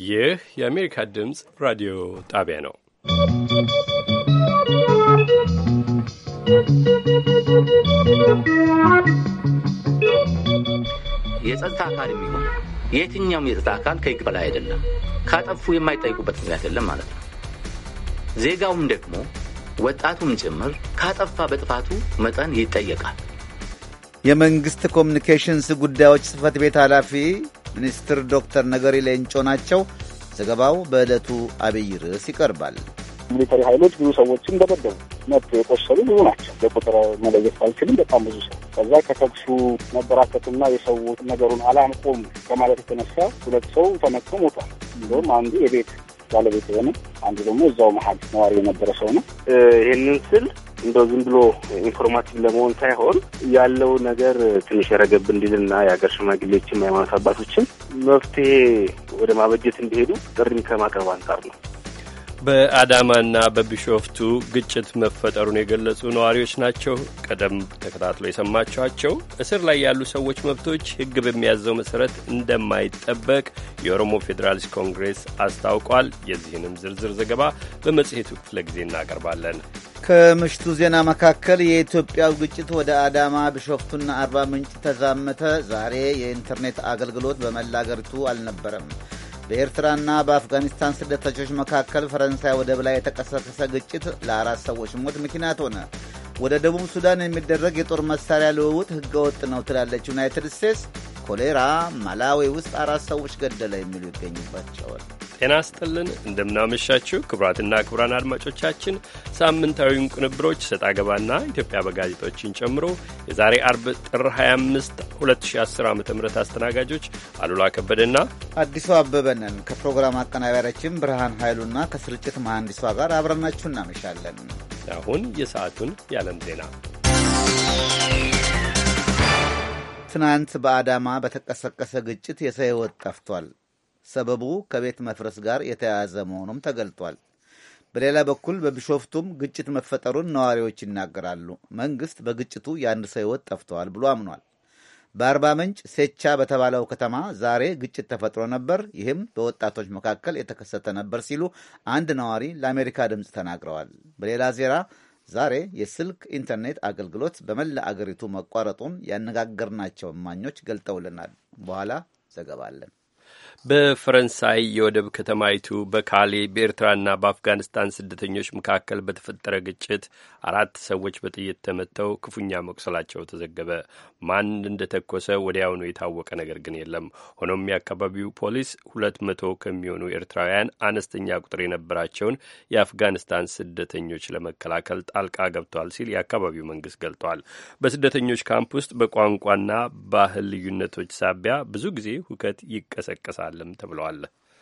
ይህ የአሜሪካ ድምፅ ራዲዮ ጣቢያ ነው። የጸጥታ አካል የሚሆን የትኛውም የጸጥታ አካል ከሕግ በላይ አይደለም። ካጠፉ የማይጠይቁበት ምክንያት የለም ማለት ነው። ዜጋውም ደግሞ ወጣቱም ጭምር ካጠፋ በጥፋቱ መጠን ይጠየቃል። የመንግስት ኮሚኒኬሽንስ ጉዳዮች ጽህፈት ቤት ኃላፊ ሚኒስትር ዶክተር ነገሪ ሌንጮ ናቸው። ዘገባው በዕለቱ አብይ ርዕስ ይቀርባል። ሚሊተሪ ኃይሎች ብዙ ሰዎችን ደበደቡ። መጡ የቆሰሉ ብዙ ናቸው። በቁጥር መለየት ባልችልም በጣም ብዙ ሰው። ከዛ ከተኩሱ መበራከትና የሰው ነገሩን አላንቆም ከማለት የተነሳ 2 ሰው ተመቶ ሞቷል። እንደውም አንዱ የቤት ባለቤት የሆነ አንዱ ደግሞ እዛው መሀል ነዋሪ የነበረ ሰው ነው። ይህንን ስል እንደው ዝም ብሎ ኢንፎርማቲቭ ለመሆን ሳይሆን ያለው ነገር ትንሽ ረገብ እንዲልና የሀገር ሽማግሌዎችም የሃይማኖት አባቶችም መፍትሄ ወደ ማበጀት እንዲሄዱ ጥሪም ከማቅረብ አንጻር ነው። በአዳማና በቢሾፍቱ ግጭት መፈጠሩን የገለጹ ነዋሪዎች ናቸው። ቀደም ተከታትሎ የሰማችኋቸው። እስር ላይ ያሉ ሰዎች መብቶች ሕግ በሚያዘው መሰረት እንደማይጠበቅ የኦሮሞ ፌዴራሊስት ኮንግሬስ አስታውቋል። የዚህንም ዝርዝር ዘገባ በመጽሔቱ ክፍለ ጊዜ እናቀርባለን። ከምሽቱ ዜና መካከል የኢትዮጵያው ግጭት ወደ አዳማ፣ ቢሾፍቱና አርባ ምንጭ ተዛመተ። ዛሬ የኢንተርኔት አገልግሎት በመላ አገሪቱ አልነበረም። በኤርትራና በአፍጋኒስታን ስደተኞች መካከል ፈረንሳይ ወደብ ላይ የተቀሰቀሰ ግጭት ለ4 ሰዎች ሞት ምክንያት ሆነ። ወደ ደቡብ ሱዳን የሚደረግ የጦር መሳሪያ ልውውጥ ሕገወጥ ነው ትላለች ዩናይትድ ስቴትስ። ኮሌራ ማላዊ ውስጥ 4 ሰዎች ገደለ የሚሉ ይገኙባቸዋል። ጤና ስጥልን፣ እንደምናመሻችሁ ክቡራትና ክቡራን አድማጮቻችን ሳምንታዊውን ቅንብሮች ሰጣ ገባና ኢትዮጵያ በጋዜጦችን ጨምሮ የዛሬ አርብ ጥር 25 2010 ዓ ም አስተናጋጆች አሉላ ከበደና አዲሱ አበበ ነን። ከፕሮግራም አቀናባሪያችን ብርሃን ኃይሉና ከስርጭት መሐንዲሷ ጋር አብረናችሁ እናመሻለን። አሁን የሰዓቱን የዓለም ዜና። ትናንት በአዳማ በተቀሰቀሰ ግጭት የሰው ሕይወት ጠፍቷል። ሰበቡ ከቤት መፍረስ ጋር የተያያዘ መሆኑም ተገልጧል። በሌላ በኩል በቢሾፍቱም ግጭት መፈጠሩን ነዋሪዎች ይናገራሉ። መንግሥት በግጭቱ የአንድ ሰው ሕይወት ጠፍተዋል ብሎ አምኗል። በአርባ ምንጭ ሴቻ በተባለው ከተማ ዛሬ ግጭት ተፈጥሮ ነበር። ይህም በወጣቶች መካከል የተከሰተ ነበር ሲሉ አንድ ነዋሪ ለአሜሪካ ድምፅ ተናግረዋል። በሌላ ዜና ዛሬ የስልክ ኢንተርኔት አገልግሎት በመላ አገሪቱ መቋረጡን ያነጋገርናቸው እማኞች ገልጠውልናል። በኋላ ዘገባ አለን። በፈረንሳይ የወደብ ከተማይቱ በካሌ በኤርትራና በአፍጋኒስታን ስደተኞች መካከል በተፈጠረ ግጭት 4 ሰዎች በጥይት ተመተው ክፉኛ መቁሰላቸው ተዘገበ። ማን እንደተኮሰ ወዲያውኑ የታወቀ ነገር ግን የለም። ሆኖም የአካባቢው ፖሊስ 200 ከሚሆኑ ኤርትራውያን አነስተኛ ቁጥር የነበራቸውን የአፍጋኒስታን ስደተኞች ለመከላከል ጣልቃ ገብቷል ሲል የአካባቢው መንግስት ገልጧል። በስደተኞች ካምፕ ውስጥ በቋንቋና ባህል ልዩነቶች ሳቢያ ብዙ ጊዜ ሁከት ይቀሰቀሳል ተብለዋል።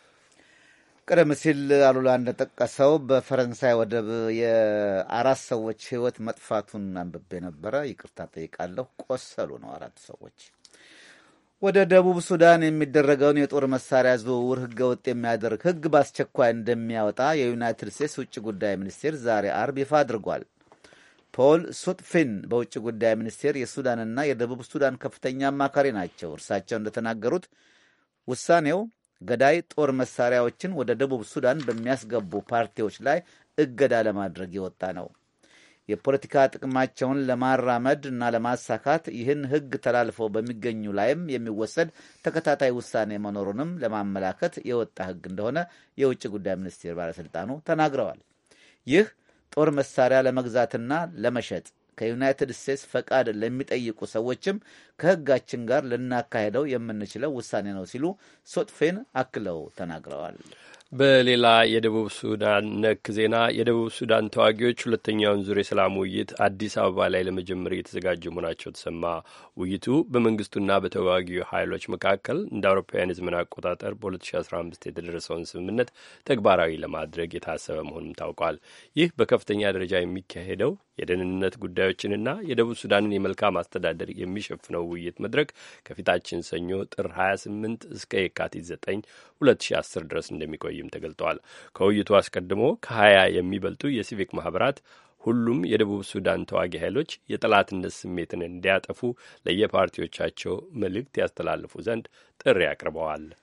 ቀደም ሲል አሉላ እንደጠቀሰው በፈረንሳይ ወደብ የ4 ሰዎች ሕይወት መጥፋቱን አንብቤ ነበረ። ይቅርታ ጠይቃለሁ። ቆሰሉ ነው 4 ሰዎች። ወደ ደቡብ ሱዳን የሚደረገውን የጦር መሳሪያ ዝውውር ሕገወጥ የሚያደርግ ሕግ በአስቸኳይ እንደሚያወጣ የዩናይትድ ስቴትስ ውጭ ጉዳይ ሚኒስቴር ዛሬ አርብ ይፋ አድርጓል። ፖል ሱትፊን በውጭ ጉዳይ ሚኒስቴር የሱዳንና የደቡብ ሱዳን ከፍተኛ አማካሪ ናቸው። እርሳቸው እንደተናገሩት ውሳኔው ገዳይ ጦር መሳሪያዎችን ወደ ደቡብ ሱዳን በሚያስገቡ ፓርቲዎች ላይ እገዳ ለማድረግ የወጣ ነው። የፖለቲካ ጥቅማቸውን ለማራመድ እና ለማሳካት ይህን ሕግ ተላልፈው በሚገኙ ላይም የሚወሰድ ተከታታይ ውሳኔ መኖሩንም ለማመላከት የወጣ ሕግ እንደሆነ የውጭ ጉዳይ ሚኒስቴር ባለሥልጣኑ ተናግረዋል። ይህ ጦር መሳሪያ ለመግዛትና ለመሸጥ ከዩናይትድ ስቴትስ ፈቃድ ለሚጠይቁ ሰዎችም ከሕጋችን ጋር ልናካሄደው የምንችለው ውሳኔ ነው ሲሉ ሶጥፌን አክለው ተናግረዋል። በሌላ የደቡብ ሱዳን ነክ ዜና የደቡብ ሱዳን ተዋጊዎች ሁለተኛውን ዙር የሰላም ውይይት አዲስ አበባ ላይ ለመጀመር እየተዘጋጁ መሆናቸው ተሰማ። ውይይቱ በመንግስቱና በተዋጊ ኃይሎች መካከል እንደ አውሮፓውያን የዘመን አቆጣጠር በ2015 የተደረሰውን ስምምነት ተግባራዊ ለማድረግ የታሰበ መሆኑም ታውቋል። ይህ በከፍተኛ ደረጃ የሚካሄደው የደህንነት ጉዳዮችንና የደቡብ ሱዳንን የመልካም አስተዳደር የሚሸፍነው ውይይት መድረክ ከፊታችን ሰኞ ጥር 28 እስከ የካቲት 9 2010 ድረስ እንደሚቆይም ተገልጧል። ከውይይቱ አስቀድሞ ከ20 የሚበልጡ የሲቪክ ማህበራት ሁሉም የደቡብ ሱዳን ተዋጊ ኃይሎች የጠላትነት ስሜትን እንዲያጠፉ ለየፓርቲዎቻቸው መልእክት ያስተላልፉ ዘንድ ጥሪ አቅርበዋል።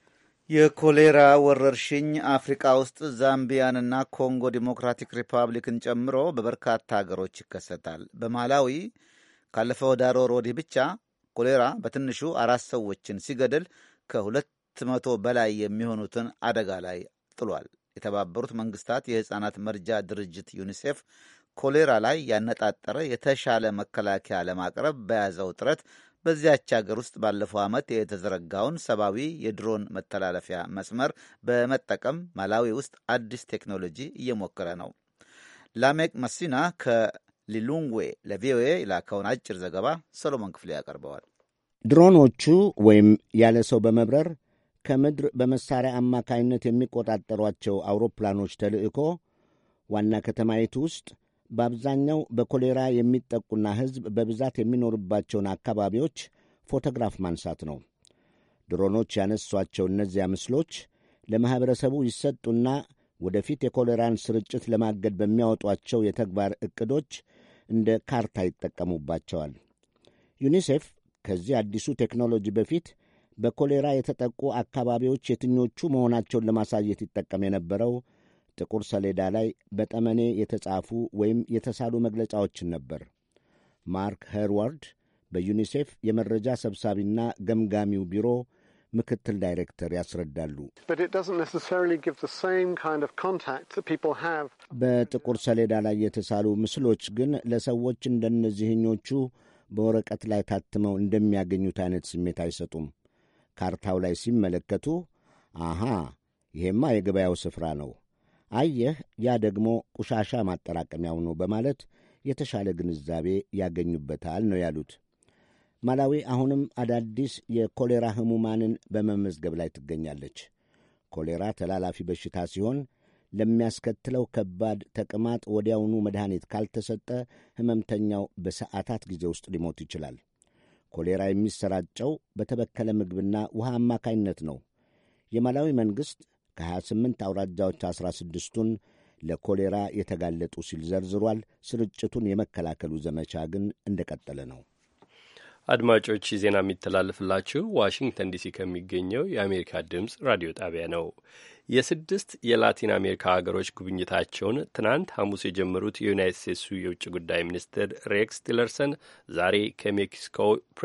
የኮሌራ ወረርሽኝ አፍሪካ ውስጥ ዛምቢያንና ኮንጎ ዲሞክራቲክ ሪፐብሊክን ጨምሮ በበርካታ ሀገሮች ይከሰታል። በማላዊ ካለፈው ዳር ወር ወዲህ ብቻ ኮሌራ በትንሹ 4 ሰዎችን ሲገድል ከ200 በላይ የሚሆኑትን አደጋ ላይ ጥሏል። የተባበሩት መንግስታት የሕፃናት መርጃ ድርጅት ዩኒሴፍ ኮሌራ ላይ ያነጣጠረ የተሻለ መከላከያ ለማቅረብ በያዘው ጥረት በዚያች ሀገር ውስጥ ባለፈው ዓመት የተዘረጋውን ሰብአዊ የድሮን መተላለፊያ መስመር በመጠቀም ማላዊ ውስጥ አዲስ ቴክኖሎጂ እየሞከረ ነው። ላሜክ መሲና ከሊሉንግዌ ለቪኦኤ የላከውን አጭር ዘገባ ሰሎሞን ክፍሌ ያቀርበዋል። ድሮኖቹ ወይም ያለ ሰው በመብረር ከምድር በመሳሪያ አማካይነት የሚቆጣጠሯቸው አውሮፕላኖች ተልዕኮ ዋና ከተማይቱ ውስጥ በአብዛኛው በኮሌራ የሚጠቁና ሕዝብ በብዛት የሚኖርባቸውን አካባቢዎች ፎቶግራፍ ማንሳት ነው። ድሮኖች ያነሷቸው እነዚያ ምስሎች ለማኅበረሰቡ ይሰጡና ወደፊት የኮሌራን ስርጭት ለማገድ በሚያወጧቸው የተግባር ዕቅዶች እንደ ካርታ ይጠቀሙባቸዋል። ዩኒሴፍ ከዚህ አዲሱ ቴክኖሎጂ በፊት በኮሌራ የተጠቁ አካባቢዎች የትኞቹ መሆናቸውን ለማሳየት ይጠቀም የነበረው ጥቁር ሰሌዳ ላይ በጠመኔ የተጻፉ ወይም የተሳሉ መግለጫዎችን ነበር። ማርክ ሄርዋርድ በዩኒሴፍ የመረጃ ሰብሳቢና ገምጋሚው ቢሮ ምክትል ዳይሬክተር ያስረዳሉ። በጥቁር ሰሌዳ ላይ የተሳሉ ምስሎች ግን ለሰዎች እንደነዚህኞቹ በወረቀት ላይ ታትመው እንደሚያገኙት አይነት ስሜት አይሰጡም። ካርታው ላይ ሲመለከቱ አሃ ይሄማ የገበያው ስፍራ ነው፣ አየህ ያ ደግሞ ቆሻሻ ማጠራቀሚያው ነው በማለት የተሻለ ግንዛቤ ያገኙበታል ነው ያሉት። ማላዊ አሁንም አዳዲስ የኮሌራ ህሙማንን በመመዝገብ ላይ ትገኛለች። ኮሌራ ተላላፊ በሽታ ሲሆን ለሚያስከትለው ከባድ ተቅማጥ ወዲያውኑ መድኃኒት ካልተሰጠ ሕመምተኛው በሰዓታት ጊዜ ውስጥ ሊሞት ይችላል። ኮሌራ የሚሰራጨው በተበከለ ምግብና ውሃ አማካይነት ነው። የማላዊ መንግሥት ከ28 አውራጃዎች 16ቱን ለኮሌራ የተጋለጡ ሲል ዘርዝሯል። ስርጭቱን የመከላከሉ ዘመቻ ግን እንደቀጠለ ነው። አድማጮች ዜና የሚተላለፍላችሁ ዋሽንግተን ዲሲ ከሚገኘው የአሜሪካ ድምፅ ራዲዮ ጣቢያ ነው። የ6 የላቲን አሜሪካ ሀገሮች ጉብኝታቸውን ትናንት ሐሙስ የጀመሩት የዩናይትድ ስቴትሱ የውጭ ጉዳይ ሚኒስትር ሬክስ ቲለርሰን ዛሬ ከሜክሲኮ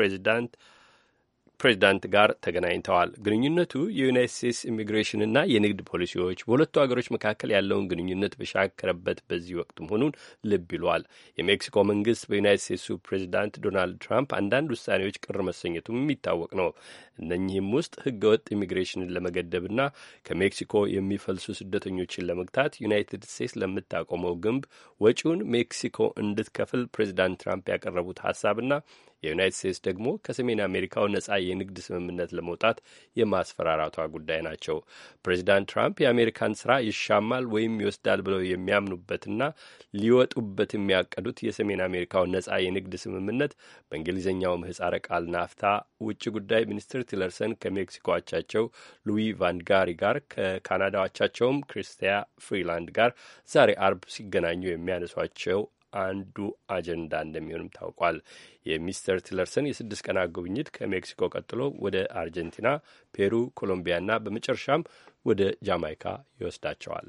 ፕሬዚዳንት ጋር ተገናኝተዋል። ግንኙነቱ የዩናይትድ ስቴትስ ኢሚግሬሽንና የንግድ ፖሊሲዎች በሁለቱ ሀገሮች መካከል ያለውን ግንኙነት በሻከረበት በዚህ ወቅት መሆኑን ልብ ይሏል። የሜክሲኮ መንግስት በዩናይትድ ስቴትሱ ፕሬዚዳንት ዶናልድ ትራምፕ አንዳንድ ውሳኔዎች ቅር መሰኘቱም የሚታወቅ ነው። እነኚህም ውስጥ ህገወጥ ኢሚግሬሽንን ለመገደብና ከሜክሲኮ የሚፈልሱ ስደተኞችን ለመግታት ዩናይትድ ስቴትስ ለምታቆመው ግንብ ወጪውን ሜክሲኮ እንድትከፍል ፕሬዚዳንት ትራምፕ ያቀረቡት ሀሳብና የዩናይትድ ስቴትስ ደግሞ ከሰሜን አሜሪካው ነጻ የንግድ ስምምነት ለመውጣት የማስፈራራቷ ጉዳይ ናቸው። ፕሬዚዳንት ትራምፕ የአሜሪካን ስራ ይሻማል ወይም ይወስዳል ብለው የሚያምኑበትና ሊወጡበት የሚያቀዱት የሰሜን አሜሪካው ነጻ የንግድ ስምምነት በእንግሊዝኛው ምህጻረ ቃል ናፍታ ውጭ ጉዳይ ሚኒስትር ቲለርሰን ከሜክሲኮ አቻቸው ሉዊ ቫንጋሪ ጋር ከካናዳዎቻቸውም ክሪስቲያ ፍሪላንድ ጋር ዛሬ አርብ ሲገናኙ የሚያነሷቸው አንዱ አጀንዳ እንደሚሆንም ታውቋል። የሚስተር ቲለርሰን የ6 ቀናት ጉብኝት ከሜክሲኮ ቀጥሎ ወደ አርጀንቲና፣ ፔሩ፣ ኮሎምቢያና በመጨረሻም ወደ ጃማይካ ይወስዳቸዋል።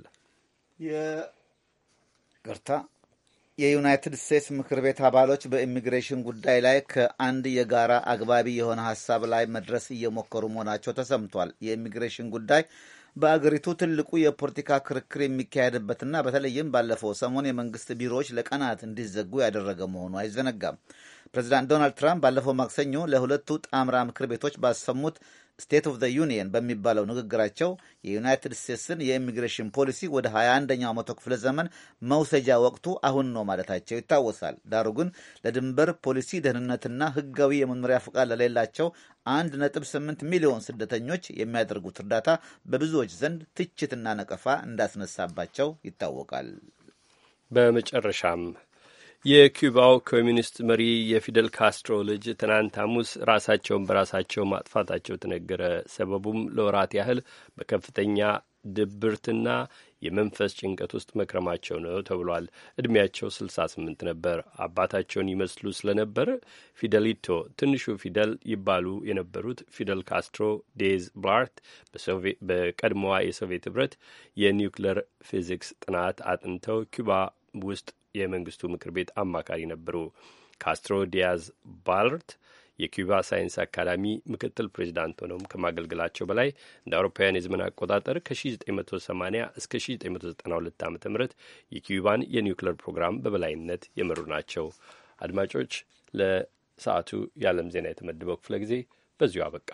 የዩናይትድ ስቴትስ ምክር ቤት አባሎች በኢሚግሬሽን ጉዳይ ላይ ከአንድ የጋራ አግባቢ የሆነ ሀሳብ ላይ መድረስ እየሞከሩ መሆናቸው ተሰምቷል። የኢሚግሬሽን ጉዳይ በአገሪቱ ትልቁ የፖለቲካ ክርክር የሚካሄድበትና በተለይም ባለፈው ሰሞን የመንግስት ቢሮዎች ለቀናት እንዲዘጉ ያደረገ መሆኑ አይዘነጋም። ፕሬዚዳንት ዶናልድ ትራምፕ ባለፈው ማክሰኞ ለሁለቱ ጣምራ ምክር ቤቶች ባሰሙት ስቴት ኦፍ ዘ ዩኒየን በሚባለው ንግግራቸው የዩናይትድ ስቴትስን የኢሚግሬሽን ፖሊሲ ወደ 21ኛው መቶ ክፍለ ዘመን መውሰጃ ወቅቱ አሁን ነው ማለታቸው ይታወሳል። ዳሩ ግን ለድንበር ፖሊሲ ደህንነትና ሕጋዊ የመኖሪያ ፈቃድ ለሌላቸው 1.8 ሚሊዮን ስደተኞች የሚያደርጉት እርዳታ በብዙዎች ዘንድ ትችትና ነቀፋ እንዳስነሳባቸው ይታወቃል። በመጨረሻም የኩባው ኮሚኒስት መሪ የፊደል ካስትሮ ልጅ ትናንት ሐሙስ ራሳቸውን በራሳቸው ማጥፋታቸው ተነገረ። ሰበቡም ለወራት ያህል በከፍተኛ ድብርትና የመንፈስ ጭንቀት ውስጥ መክረማቸው ነው ተብሏል። ዕድሜያቸው 68 ነበር። አባታቸውን ይመስሉ ስለነበር ፊደሊቶ ትንሹ ፊደል ይባሉ የነበሩት ፊደል ካስትሮ ዴዝ ብላርት በቀድሞዋ የሶቪየት ኅብረት የኒውክሌር ፊዚክስ ጥናት አጥንተው ኩባ ውስጥ የመንግስቱ ምክር ቤት አማካሪ ነበሩ። ካስትሮ ዲያዝ ባላርት የኩባ ሳይንስ አካዳሚ ምክትል ፕሬዚዳንት ሆነውም ከማገልገላቸው በላይ እንደ አውሮፓውያን የዘመን አቆጣጠር ከ1980 እስከ 1992 ዓ ም የኩባን የኒውክሌር ፕሮግራም በበላይነት የመሩ ናቸው። አድማጮች፣ ለሰዓቱ የዓለም ዜና የተመደበው ክፍለ ጊዜ በዚሁ አበቃ።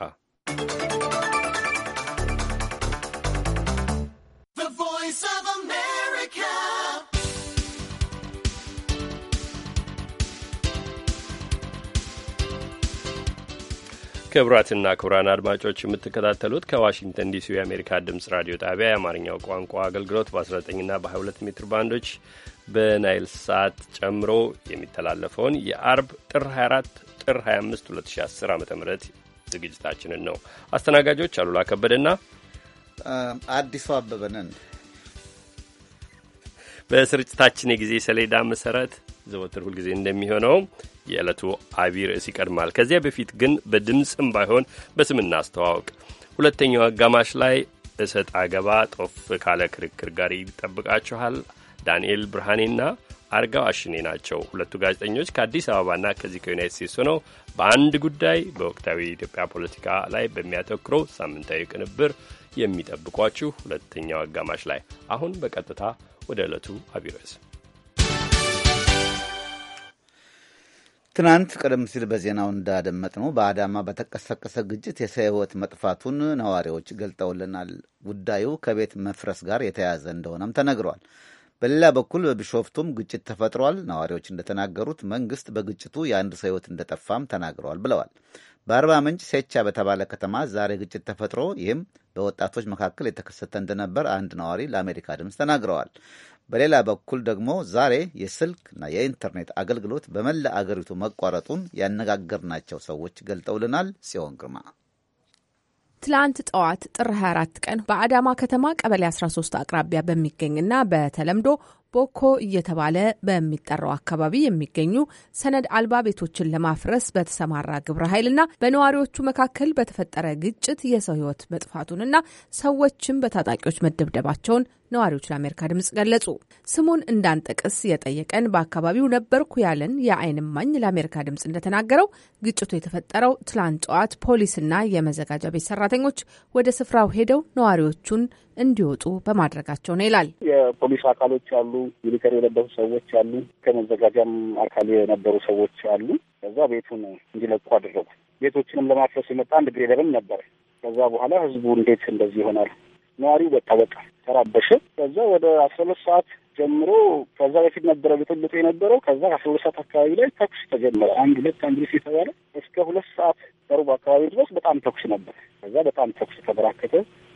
ክቡራትና ክቡራን አድማጮች የምትከታተሉት ከዋሽንግተን ዲሲ የአሜሪካ ድምጽ ራዲዮ ጣቢያ የአማርኛው ቋንቋ አገልግሎት በ19ና በ22 ሜትር ባንዶች በናይል ሳት ጨምሮ የሚተላለፈውን የአርብ ጥር 24 ጥር 25 2010 ዓ ም ዝግጅታችንን ነው። አስተናጋጆች አሉላ ከበደና አዲሱ አበበ ነን። በስርጭታችን የጊዜ ሰሌዳ መሰረት ዘወትር ሁልጊዜ እንደሚሆነው የዕለቱ አቢይ ርዕስ ይቀድማል። ከዚያ በፊት ግን በድምፅም ባይሆን በስም እናስተዋወቅ። ሁለተኛው አጋማሽ ላይ እሰጥ አገባ ጦፍ ካለ ክርክር ጋር ይጠብቃችኋል። ዳንኤል ብርሃኔና አርጋው አሽኔ ናቸው። ሁለቱ ጋዜጠኞች ከአዲስ አበባና ከዚህ ከዩናይት ስቴትስ ሆነው በአንድ ጉዳይ በወቅታዊ የኢትዮጵያ ፖለቲካ ላይ በሚያተኩረው ሳምንታዊ ቅንብር የሚጠብቋችሁ ሁለተኛው አጋማሽ ላይ። አሁን በቀጥታ ወደ ዕለቱ አቢይ ርዕስ። ትናንት ቀደም ሲል በዜናው እንዳደመጥነው በአዳማ በተቀሰቀሰ ግጭት የሰው ሕይወት መጥፋቱን ነዋሪዎች ገልጠውልናል። ጉዳዩ ከቤት መፍረስ ጋር የተያያዘ እንደሆነም ተነግሯል። በሌላ በኩል በቢሾፍቱም ግጭት ተፈጥሯል። ነዋሪዎች እንደተናገሩት መንግስት በግጭቱ የአንድ ሰው ሕይወት እንደጠፋም ተናግረዋል ብለዋል። በአርባ ምንጭ ሴቻ በተባለ ከተማ ዛሬ ግጭት ተፈጥሮ ይህም በወጣቶች መካከል የተከሰተ እንደነበር አንድ ነዋሪ ለአሜሪካ ድምፅ ተናግረዋል። በሌላ በኩል ደግሞ ዛሬ የስልክና የኢንተርኔት አገልግሎት በመላ አገሪቱ መቋረጡን ያነጋገርናቸው ሰዎች ገልጠውልናል። ጽዮን ግርማ ትላንት ጠዋት ጥር 24 ቀን በአዳማ ከተማ ቀበሌ 13 አቅራቢያ በሚገኝና በተለምዶ ቦኮ እየተባለ በሚጠራው አካባቢ የሚገኙ ሰነድ አልባ ቤቶችን ለማፍረስ በተሰማራ ግብረ ኃይልና በነዋሪዎቹ መካከል በተፈጠረ ግጭት የሰው ሕይወት መጥፋቱንና ሰዎችም በታጣቂዎች መደብደባቸውን ነዋሪዎች ለአሜሪካ ድምጽ ገለጹ። ስሙን እንዳንጠቅስ የጠየቀን በአካባቢው ነበርኩ ያለን የዓይን እማኝ ለአሜሪካ ድምጽ እንደተናገረው ግጭቱ የተፈጠረው ትላንት ጠዋት ፖሊስና የመዘጋጃ ቤት ሰራተኞች ወደ ስፍራው ሄደው ነዋሪዎቹን እንዲወጡ በማድረጋቸው ነው ይላል። የፖሊስ አካሎች አሉ፣ ሚሊተሪ የለበሱ ሰዎች አሉ፣ ከመዘጋጃም አካል የነበሩ ሰዎች አሉ። ከዛ ቤቱን እንዲለቁ አደረጉ። ቤቶችንም ለማፍረስ የመጣ አንድ ግሬደርም ነበር። ከዛ በኋላ ህዝቡ እንዴት እንደዚህ ይሆናል? ነዋሪው በቃ ተራበሸ። ከዛ ወደ 12 ሰዓት ጀምሮ ከዛ በፊት ነበረ ብጥብጡ የነበረው። ከዛ 12 ሰዓት አካባቢ ላይ ተኩስ ተጀመረ። አንድ የተባለ እስከ 2 ሰዓት ሩብ አካባቢ ድረስ በጣም ተኩስ ነበር። ከዛ በጣም ተኩስ ተበራከተ።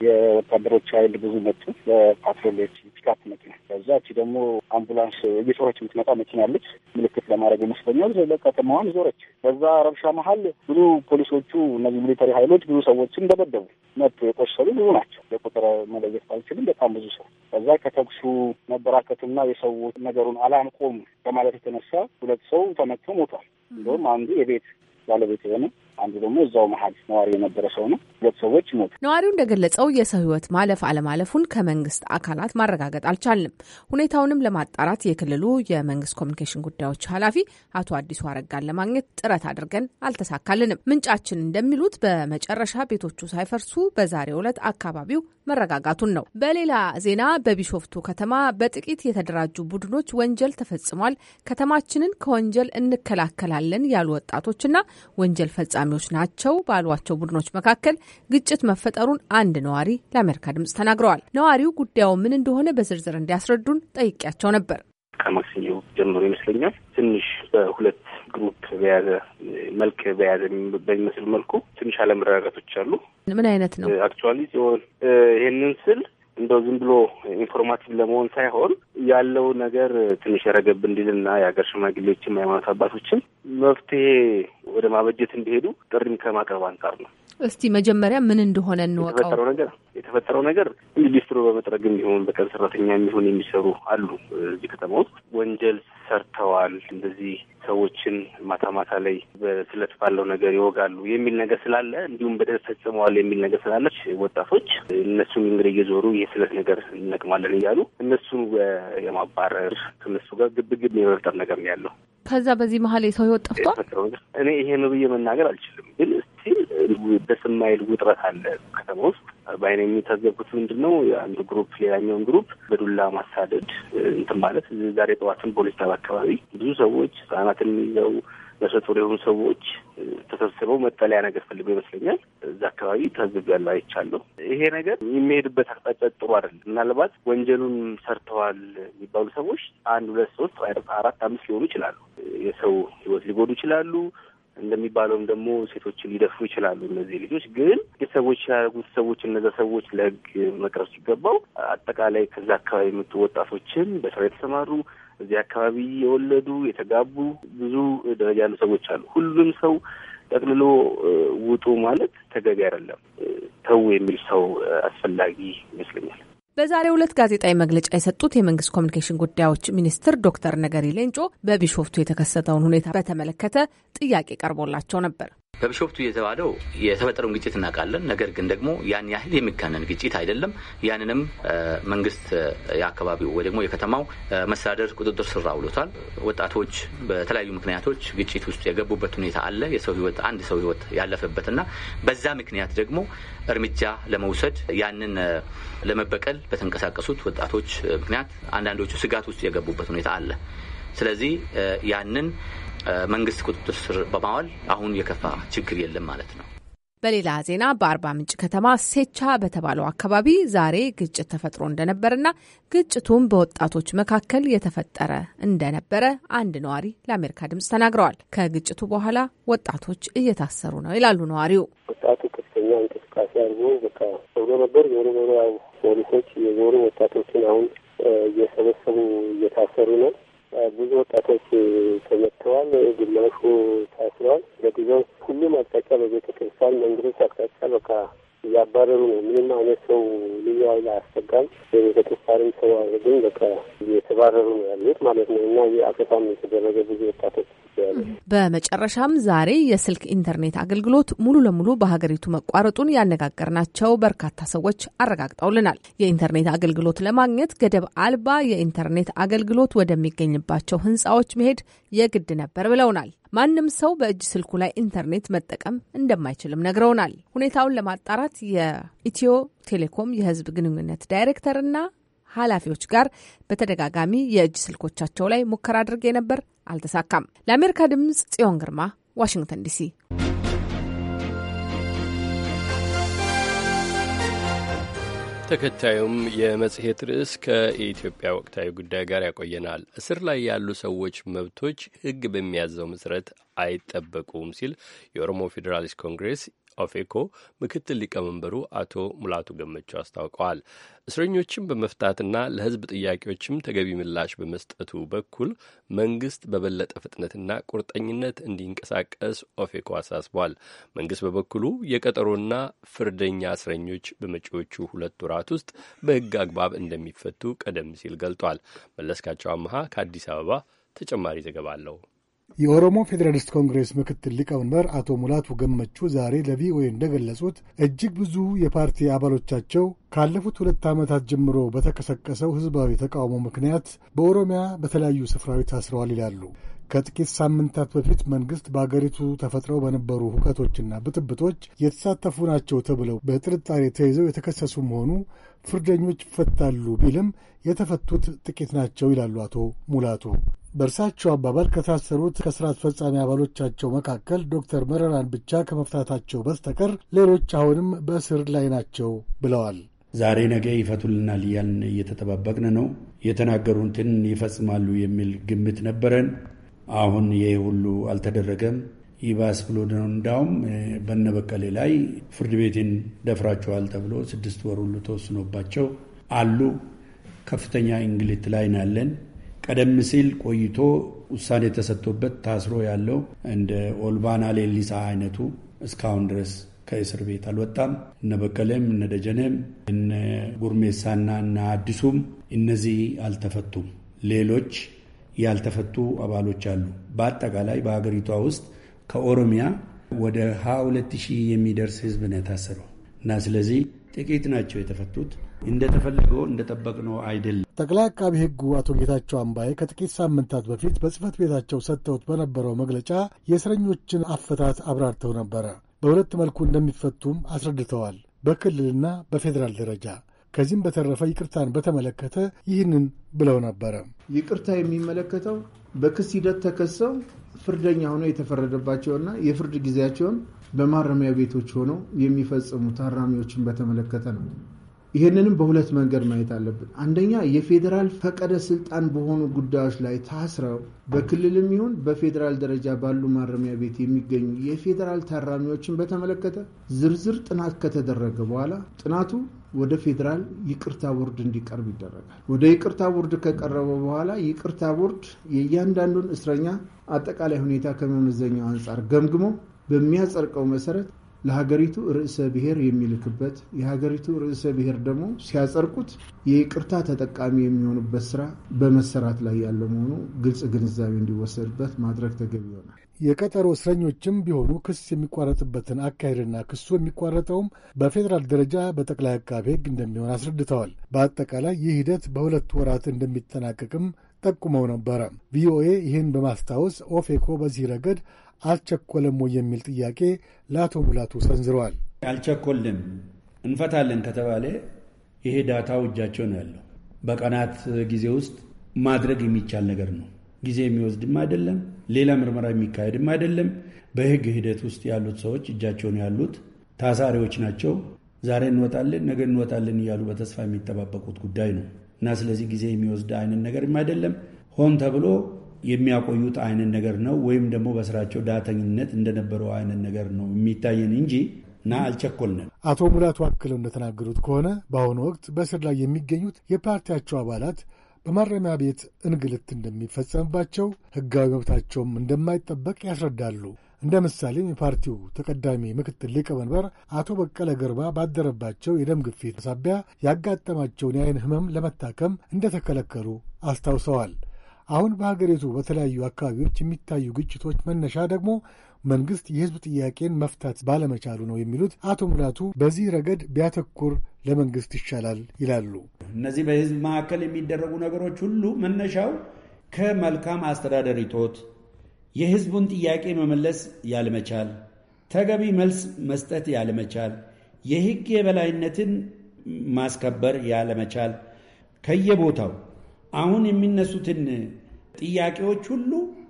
የወታደሮች ኃይል ብዙ መጡ፣ በፓትሮሎች ፒካፕ መኪና። ከዛ እቺ ደግሞ አምቡላንስ እየጮኸች የምትመጣ መኪና አለች። ምልክት ለማድረግ ይመስለኛል ከተማዋን ዞረች። በዛ ረብሻ መሀል ብዙ ፖሊሶቹ እነዚህ ሚሊተሪ ኃይሎች ብዙ ሰዎችን ደበደቡ። መጡ። የቆሰሉ ብዙ ናቸው። በቁጥር መለየት ባልችልም በጣም ብዙ ሰው። ከዛ ከተኩሱ መበራከትና የሰው ነገሩን አላንቆም በማለት የተነሳ 2 ሰው ተመቶ ሞቷል። እንደውም አንዱ የቤት ባለቤት የሆነ አንዱ ደግሞ እዛው መሀል ነዋሪ የነበረ ሰው ነው። 2 ሰዎች ሞቱ። ነዋሪው እንደገለጸው የሰው ሕይወት ማለፍ አለማለፉን ከመንግስት አካላት ማረጋገጥ አልቻልንም። ሁኔታውንም ለማጣራት የክልሉ የመንግስት ኮሚኒኬሽን ጉዳዮች ኃላፊ አቶ አዲሱ አረጋን ለማግኘት ጥረት አድርገን አልተሳካልንም። ምንጫችን እንደሚሉት በመጨረሻ ቤቶቹ ሳይፈርሱ በዛሬው ዕለት አካባቢው መረጋጋቱን ነው። በሌላ ዜና በቢሾፍቱ ከተማ በጥቂት የተደራጁ ቡድኖች ወንጀል ተፈጽሟል፣ ከተማችንን ከወንጀል እንከላከላለን ያሉ ወጣቶችና ወንጀል ፈጻሚዎች ናቸው ባሏቸው ቡድኖች መካከል ግጭት መፈጠሩን አንድ ነዋሪ ለአሜሪካ ድምጽ ተናግረዋል። ነዋሪው ጉዳዩ ምን እንደሆነ በዝርዝር እንዲያስረዱን ጠይቄያቸው ነበር። ከማክሰኞ ጀምሮ ይመስለኛል ትንሽ በሁለት ግሩፕ መልክ በያዘ በሚመስል መልኩ ትንሽ አለመረጋጋቶች አሉ። ምን አይነት ነው? አክቹዋሊ ሲሆን ይሄንን ስል እንደው ዝም ብሎ ኢንፎርማቲቭ ለመሆን ሳይሆን ያለው ነገር ትንሽ ረገብ እንዲልና የሀገር ሽማግሌዎችም ሃይማኖት አባቶችም መፍትሄ ወደ ማበጀት እንዲሄዱ ጥሪም ከማቅረብ አንጻር ነው። እስቲ መጀመሪያ ምን እንደሆነ እንወቀው። የተፈጠረው ነገር ሊስትሮ በመጥረግም ቢሆን በቀን ሰራተኛ የሚሆን የሚሰሩ አሉ እዚህ ከተማ ውስጥ ወንጀል ሰርተዋል፣ እንደዚህ ሰዎችን ማታ ላይ በስለት ባለው ነገር ይወጋሉ የሚል ነገር ስላለ እንዲሁም በደል ፈጽመዋል የሚል ነገር ስላለች ወጣቶች እነሱን እንግዲህ እየዞሩ የስለት ነገር እንነቅማለን እያሉ እነሱን የማባረር ከነሱ ጋር ግብግብ የመፍጠር ነገር ነው ያለው። ከዛ በዚህ መሀል የሰው ህይወት ጠፍቷል። እኔ ይሄ ነው ብዬ መናገር አልችልም፣ ግን ስቲል ደስ የማይል ውጥረት አለ ከተማ ውስጥ። በአይነ የሚታዘብኩት ምንድን ነው አንዱ ግሩፕ ሌላኛውን ግሩፕ በዱላ ማሳደድ እንትን ማለት። ዛሬ ጠዋትን ፖሊስ ጣቢያ አካባቢ ብዙ ሰዎች ህጻናትን ይዘው ነፍሰጡር የሆኑ ሰዎች ተሰብስበው መጠለያ ነገር ፈልገው ይመስለኛል እዛ አካባቢ ታዝቤያለሁ፣ አይቻለሁ። ይሄ ነገር የሚሄድበት አቅጣጫ ጥሩ አይደለም። ምናልባት ወንጀሉን ሰርተዋል የሚባሉ ሰዎች 1 2 3 4 5 ሊሆኑ ይችላሉ። የሰው ህይወት ሊጎዱ ይችላሉ። እንደሚባለውም ደግሞ ሴቶችን ሊደፍሩ ይችላሉ። እነዚህ ልጆች ግን የሰዎች ያደረጉት ሰዎች እነዛ ሰዎች ለህግ መቅረብ ሲገባው አጠቃላይ ከዛ አካባቢ የመጡ ወጣቶችን በስራ የተሰማሩ እዚህ አካባቢ የወለዱ የተጋቡ ብዙ ደረጃ ያሉ ሰዎች አሉ። ሁሉም ሰው ጠቅልሎ ውጡ ማለት ተገቢ አይደለም። ተው የሚል ሰው አስፈላጊ ይመስለኛል። በዛሬው ዕለት ጋዜጣዊ መግለጫ የሰጡት የመንግስት ኮሚኒኬሽን ጉዳዮች ሚኒስትር ዶክተር ነገሪ ሌንጮ በቢሾፍቱ የተከሰተውን ሁኔታ በተመለከተ ጥያቄ ቀርቦላቸው ነበር። በቢሾፍቱ የተባለው የተፈጠረውን ግጭት እናውቃለን። ነገር ግን ደግሞ ያን ያህል የሚካነን ግጭት አይደለም። ያንንም መንግስት የአካባቢው ወይ ደግሞ የከተማው መስተዳደር ቁጥጥር ስር አውሎታል። ወጣቶች በተለያዩ ምክንያቶች ግጭት ውስጥ የገቡበት ሁኔታ አለ። አንድ ሰው ህይወት ያለፈበትና በዛ ምክንያት ደግሞ እርምጃ ለመውሰድ ያንን ለመበቀል በተንቀሳቀሱት ወጣቶች ምክንያት አንዳንዶቹ ስጋት ውስጥ የገቡበት ሁኔታ አለ። ስለዚህ ያንን መንግስት ቁጥጥር ስር በማዋል አሁን የከፋ ችግር የለም ማለት ነው። በሌላ ዜና በአርባ ምንጭ ከተማ ሴቻ በተባለው አካባቢ ዛሬ ግጭት ተፈጥሮ እንደነበርና ግጭቱም በወጣቶች መካከል የተፈጠረ እንደነበረ አንድ ነዋሪ ለአሜሪካ ድምጽ ተናግረዋል። ከግጭቱ በኋላ ወጣቶች እየታሰሩ ነው ይላሉ ነዋሪው። ወጣቱ ከፍተኛ እንቅስቃሴ አድርጎ በቃ ሰው ነበር። ዞሮ ፖሊሶች የዞሩ ወጣቶችን አሁን እየሰበሰቡ እየታሰሩ ነው። ብዙ ወጣቶች ተመተዋል፣ ግማሹ ታስረዋል። ለጊዜው ሁሉም አቅጣጫ በቤተ ክርስቲያን መንግስት አቅጣጫ በቃ እያባረሩ ነው። ምንም አይነት ሰው ልዩ ኃይል አያስጠጋም። የቤተ ክርስቲያንም ሰው ግን በቃ እየተባረሩ ነው ያሉት ማለት ነው። እና አፈሳም የተደረገ ብዙ ወጣቶች ያሉ። በመጨረሻም ዛሬ የስልክ ኢንተርኔት አገልግሎት ሙሉ ለሙሉ በሀገሪቱ መቋረጡን ያነጋገርናቸው በርካታ ሰዎች አረጋግጠውልናል። የኢንተርኔት አገልግሎት ለማግኘት ገደብ አልባ የኢንተርኔት አገልግሎት ወደሚገኝባቸው ህንጻዎች መሄድ የግድ ነበር ብለውናል። ማንም ሰው በእጅ ስልኩ ላይ ኢንተርኔት መጠቀም እንደማይችልም ነግረውናል። ሁኔታውን ለማጣራት የኢትዮ ቴሌኮም የህዝብ ግንኙነት ዳይሬክተርና ኃላፊዎች ጋር በተደጋጋሚ የእጅ ስልኮቻቸው ላይ ሙከራ አድርጌ ነበር፣ አልተሳካም። ለአሜሪካ ድምጽ ጽዮን ግርማ፣ ዋሽንግተን ዲሲ። ተከታዩም የመጽሔት ርዕስ ከኢትዮጵያ ወቅታዊ ጉዳይ ጋር ያቆየናል። እስር ላይ ያሉ ሰዎች መብቶች ሕግ በሚያዘው መሰረት አይጠበቁም ሲል የኦሮሞ ፌዴራሊስት ኮንግሬስ ኦፌኮ ምክትል ሊቀመንበሩ አቶ ሙላቱ ገመቹ አስታውቀዋል። እስረኞችን በመፍታትና ለሕዝብ ጥያቄዎችም ተገቢ ምላሽ በመስጠቱ በኩል መንግስት በበለጠ ፍጥነትና ቁርጠኝነት እንዲንቀሳቀስ ኦፌኮ አሳስቧል። መንግስት በበኩሉ የቀጠሮና ፍርደኛ እስረኞች በመጪዎቹ 2 ወራት ውስጥ በሕግ አግባብ እንደሚፈቱ ቀደም ሲል ገልጧል። መለስካቸው አመሃ ከአዲስ አበባ ተጨማሪ ዘገባ አለው። የኦሮሞ ፌዴራሊስት ኮንግሬስ ምክትል ሊቀመንበር አቶ ሙላቱ ገመቹ ዛሬ ለቪኦኤ እንደገለጹት እጅግ ብዙ የፓርቲ አባሎቻቸው ካለፉት 2 ዓመታት ጀምሮ በተቀሰቀሰው ህዝባዊ ተቃውሞ ምክንያት በኦሮሚያ በተለያዩ ስፍራዎች ታስረዋል ይላሉ። ከጥቂት ሳምንታት በፊት መንግሥት በአገሪቱ ተፈጥረው በነበሩ ሁከቶችና ብጥብጦች የተሳተፉ ናቸው ተብለው በጥርጣሬ ተይዘው የተከሰሱ መሆኑ ፍርደኞች ይፈታሉ ቢልም የተፈቱት ጥቂት ናቸው ይላሉ አቶ ሙላቱ። በእርሳቸው አባባል ከታሰሩት ከሥራ አስፈጻሚ አባሎቻቸው መካከል ዶክተር መረራን ብቻ ከመፍታታቸው በስተቀር ሌሎች አሁንም በእስር ላይ ናቸው ብለዋል። ዛሬ ነገ ይፈቱልናል እያልን እየተጠባበቅን ነው። የተናገሩትን ይፈጽማሉ የሚል ግምት ነበረን። አሁን ይህ ሁሉ አልተደረገም። ይባስ ብሎ ነው እንዳውም በነበቀሌ ላይ ፍርድ ቤትን ደፍራቸዋል ተብሎ 6 ወር ሁሉ ተወስኖባቸው አሉ። ከፍተኛ እንግልት ላይ ናለን። ቀደም ሲል ቆይቶ ውሳኔ ተሰጥቶበት ታስሮ ያለው እንደ ኦልባና ሌሊሳ አይነቱ እስካሁን ድረስ ከእስር ቤት አልወጣም። እነ በቀለም እነ ደጀኔም እነ ጉርሜሳና እነ አዲሱም እነዚህ አልተፈቱም። ሌሎች ያልተፈቱ አባሎች አሉ። በአጠቃላይ በሀገሪቷ ውስጥ ከኦሮሚያ ወደ 22,000 የሚደርስ ህዝብ ነው የታሰረው እና ስለዚህ ጥቂት ናቸው የተፈቱት። እንደተፈለገው እንደጠበቅነው አይደለም። ጠቅላይ አቃቢ ሕጉ አቶ ጌታቸው አምባዬ ከጥቂት ሳምንታት በፊት በጽህፈት ቤታቸው ሰጥተውት በነበረው መግለጫ የእስረኞችን አፈታት አብራርተው ነበረ። በሁለት መልኩ እንደሚፈቱም አስረድተዋል፣ በክልልና በፌዴራል ደረጃ። ከዚህም በተረፈ ይቅርታን በተመለከተ ይህንን ብለው ነበረ። ይቅርታ የሚመለከተው በክስ ሂደት ተከሰው ፍርደኛ ሆነው የተፈረደባቸውና የፍርድ ጊዜያቸውን በማረሚያ ቤቶች ሆነው የሚፈጽሙ ታራሚዎችን በተመለከተ ነው። ይህንንም በሁለት መንገድ ማየት አለብን። አንደኛ የፌዴራል ፈቀደ ስልጣን በሆኑ ጉዳዮች ላይ ታስረው በክልልም ይሁን በፌዴራል ደረጃ ባሉ ማረሚያ ቤት የሚገኙ የፌዴራል ታራሚዎችን በተመለከተ ዝርዝር ጥናት ከተደረገ በኋላ ጥናቱ ወደ ፌዴራል ይቅርታ ቦርድ እንዲቀርብ ይደረጋል። ወደ ይቅርታ ቦርድ ከቀረበ በኋላ ይቅርታ ቦርድ የእያንዳንዱን እስረኛ አጠቃላይ ሁኔታ ከመመዘኛው አንጻር ገምግሞ በሚያጸድቀው መሰረት ለሀገሪቱ ርዕሰ ብሔር የሚልክበት፣ የሀገሪቱ ርዕሰ ብሔር ደግሞ ሲያጸድቁት የይቅርታ ተጠቃሚ የሚሆኑበት ስራ በመሰራት ላይ ያለ መሆኑ ግልጽ ግንዛቤ እንዲወሰድበት ማድረግ ተገቢ ይሆናል። የቀጠሮ እስረኞችም ቢሆኑ ክስ የሚቋረጥበትን አካሄድና ክሱ የሚቋረጠውም በፌዴራል ደረጃ በጠቅላይ አቃቤ ሕግ እንደሚሆን አስረድተዋል። በአጠቃላይ ይህ ሂደት በ2 ወራት እንደሚጠናቀቅም ጠቁመው ነበረ። ቪኦኤ ይህን በማስታወስ ኦፌኮ በዚህ ረገድ አልቸኮለም ወይ የሚል ጥያቄ ለአቶ ሙላቱ ሰንዝረዋል። አልቸኮልም፣ እንፈታለን ከተባለ ይሄ ዳታው እጃቸው ነው ያለው። በቀናት ጊዜ ውስጥ ማድረግ የሚቻል ነገር ነው። ጊዜ የሚወስድም አይደለም፣ ሌላ ምርመራ የሚካሄድም አይደለም። በህግ ሂደት ውስጥ ያሉት ሰዎች እጃቸውን ያሉት ታሳሪዎች ናቸው። ዛሬ እንወጣለን ነገ እንወጣለን እያሉ በተስፋ የሚጠባበቁት ጉዳይ ነው እና ስለዚህ ጊዜ የሚወስድ አይነት ነገርም አይደለም። ሆን ተብሎ የሚያቆዩት አይነት ነገር ነው ወይም ደግሞ በስራቸው ዳተኝነት እንደነበረው አይነት ነገር ነው የሚታየን እንጂ እና አልቸኮልንም። አቶ ሙላቱ አክለው እንደተናገሩት ከሆነ በአሁኑ ወቅት በእስር ላይ የሚገኙት የፓርቲያቸው አባላት በማረሚያ ቤት እንግልት እንደሚፈጸምባቸው፣ ህጋዊ መብታቸውም እንደማይጠበቅ ያስረዳሉ። እንደ ምሳሌም የፓርቲው ተቀዳሚ ምክትል ሊቀመንበር አቶ በቀለ ገርባ ባደረባቸው የደም ግፊት ሳቢያ ያጋጠማቸውን የዓይን ህመም ለመታከም እንደተከለከሉ አስታውሰዋል። አሁን በሀገሪቱ በተለያዩ አካባቢዎች የሚታዩ ግጭቶች መነሻ ደግሞ መንግሥት የህዝብ ጥያቄን መፍታት ባለመቻሉ ነው የሚሉት አቶ ሙላቱ በዚህ ረገድ ቢያተኩር ለመንግሥት ይሻላል ይላሉ። እነዚህ በህዝብ መካከል የሚደረጉ ነገሮች ሁሉ መነሻው ከመልካም አስተዳደር እጦት፣ የህዝቡን ጥያቄ መመለስ ያለመቻል፣ ተገቢ መልስ መስጠት ያለመቻል፣ የህግ የበላይነትን ማስከበር ያለመቻል፣ ከየቦታው አሁን የሚነሱትን ጥያቄዎች ሁሉ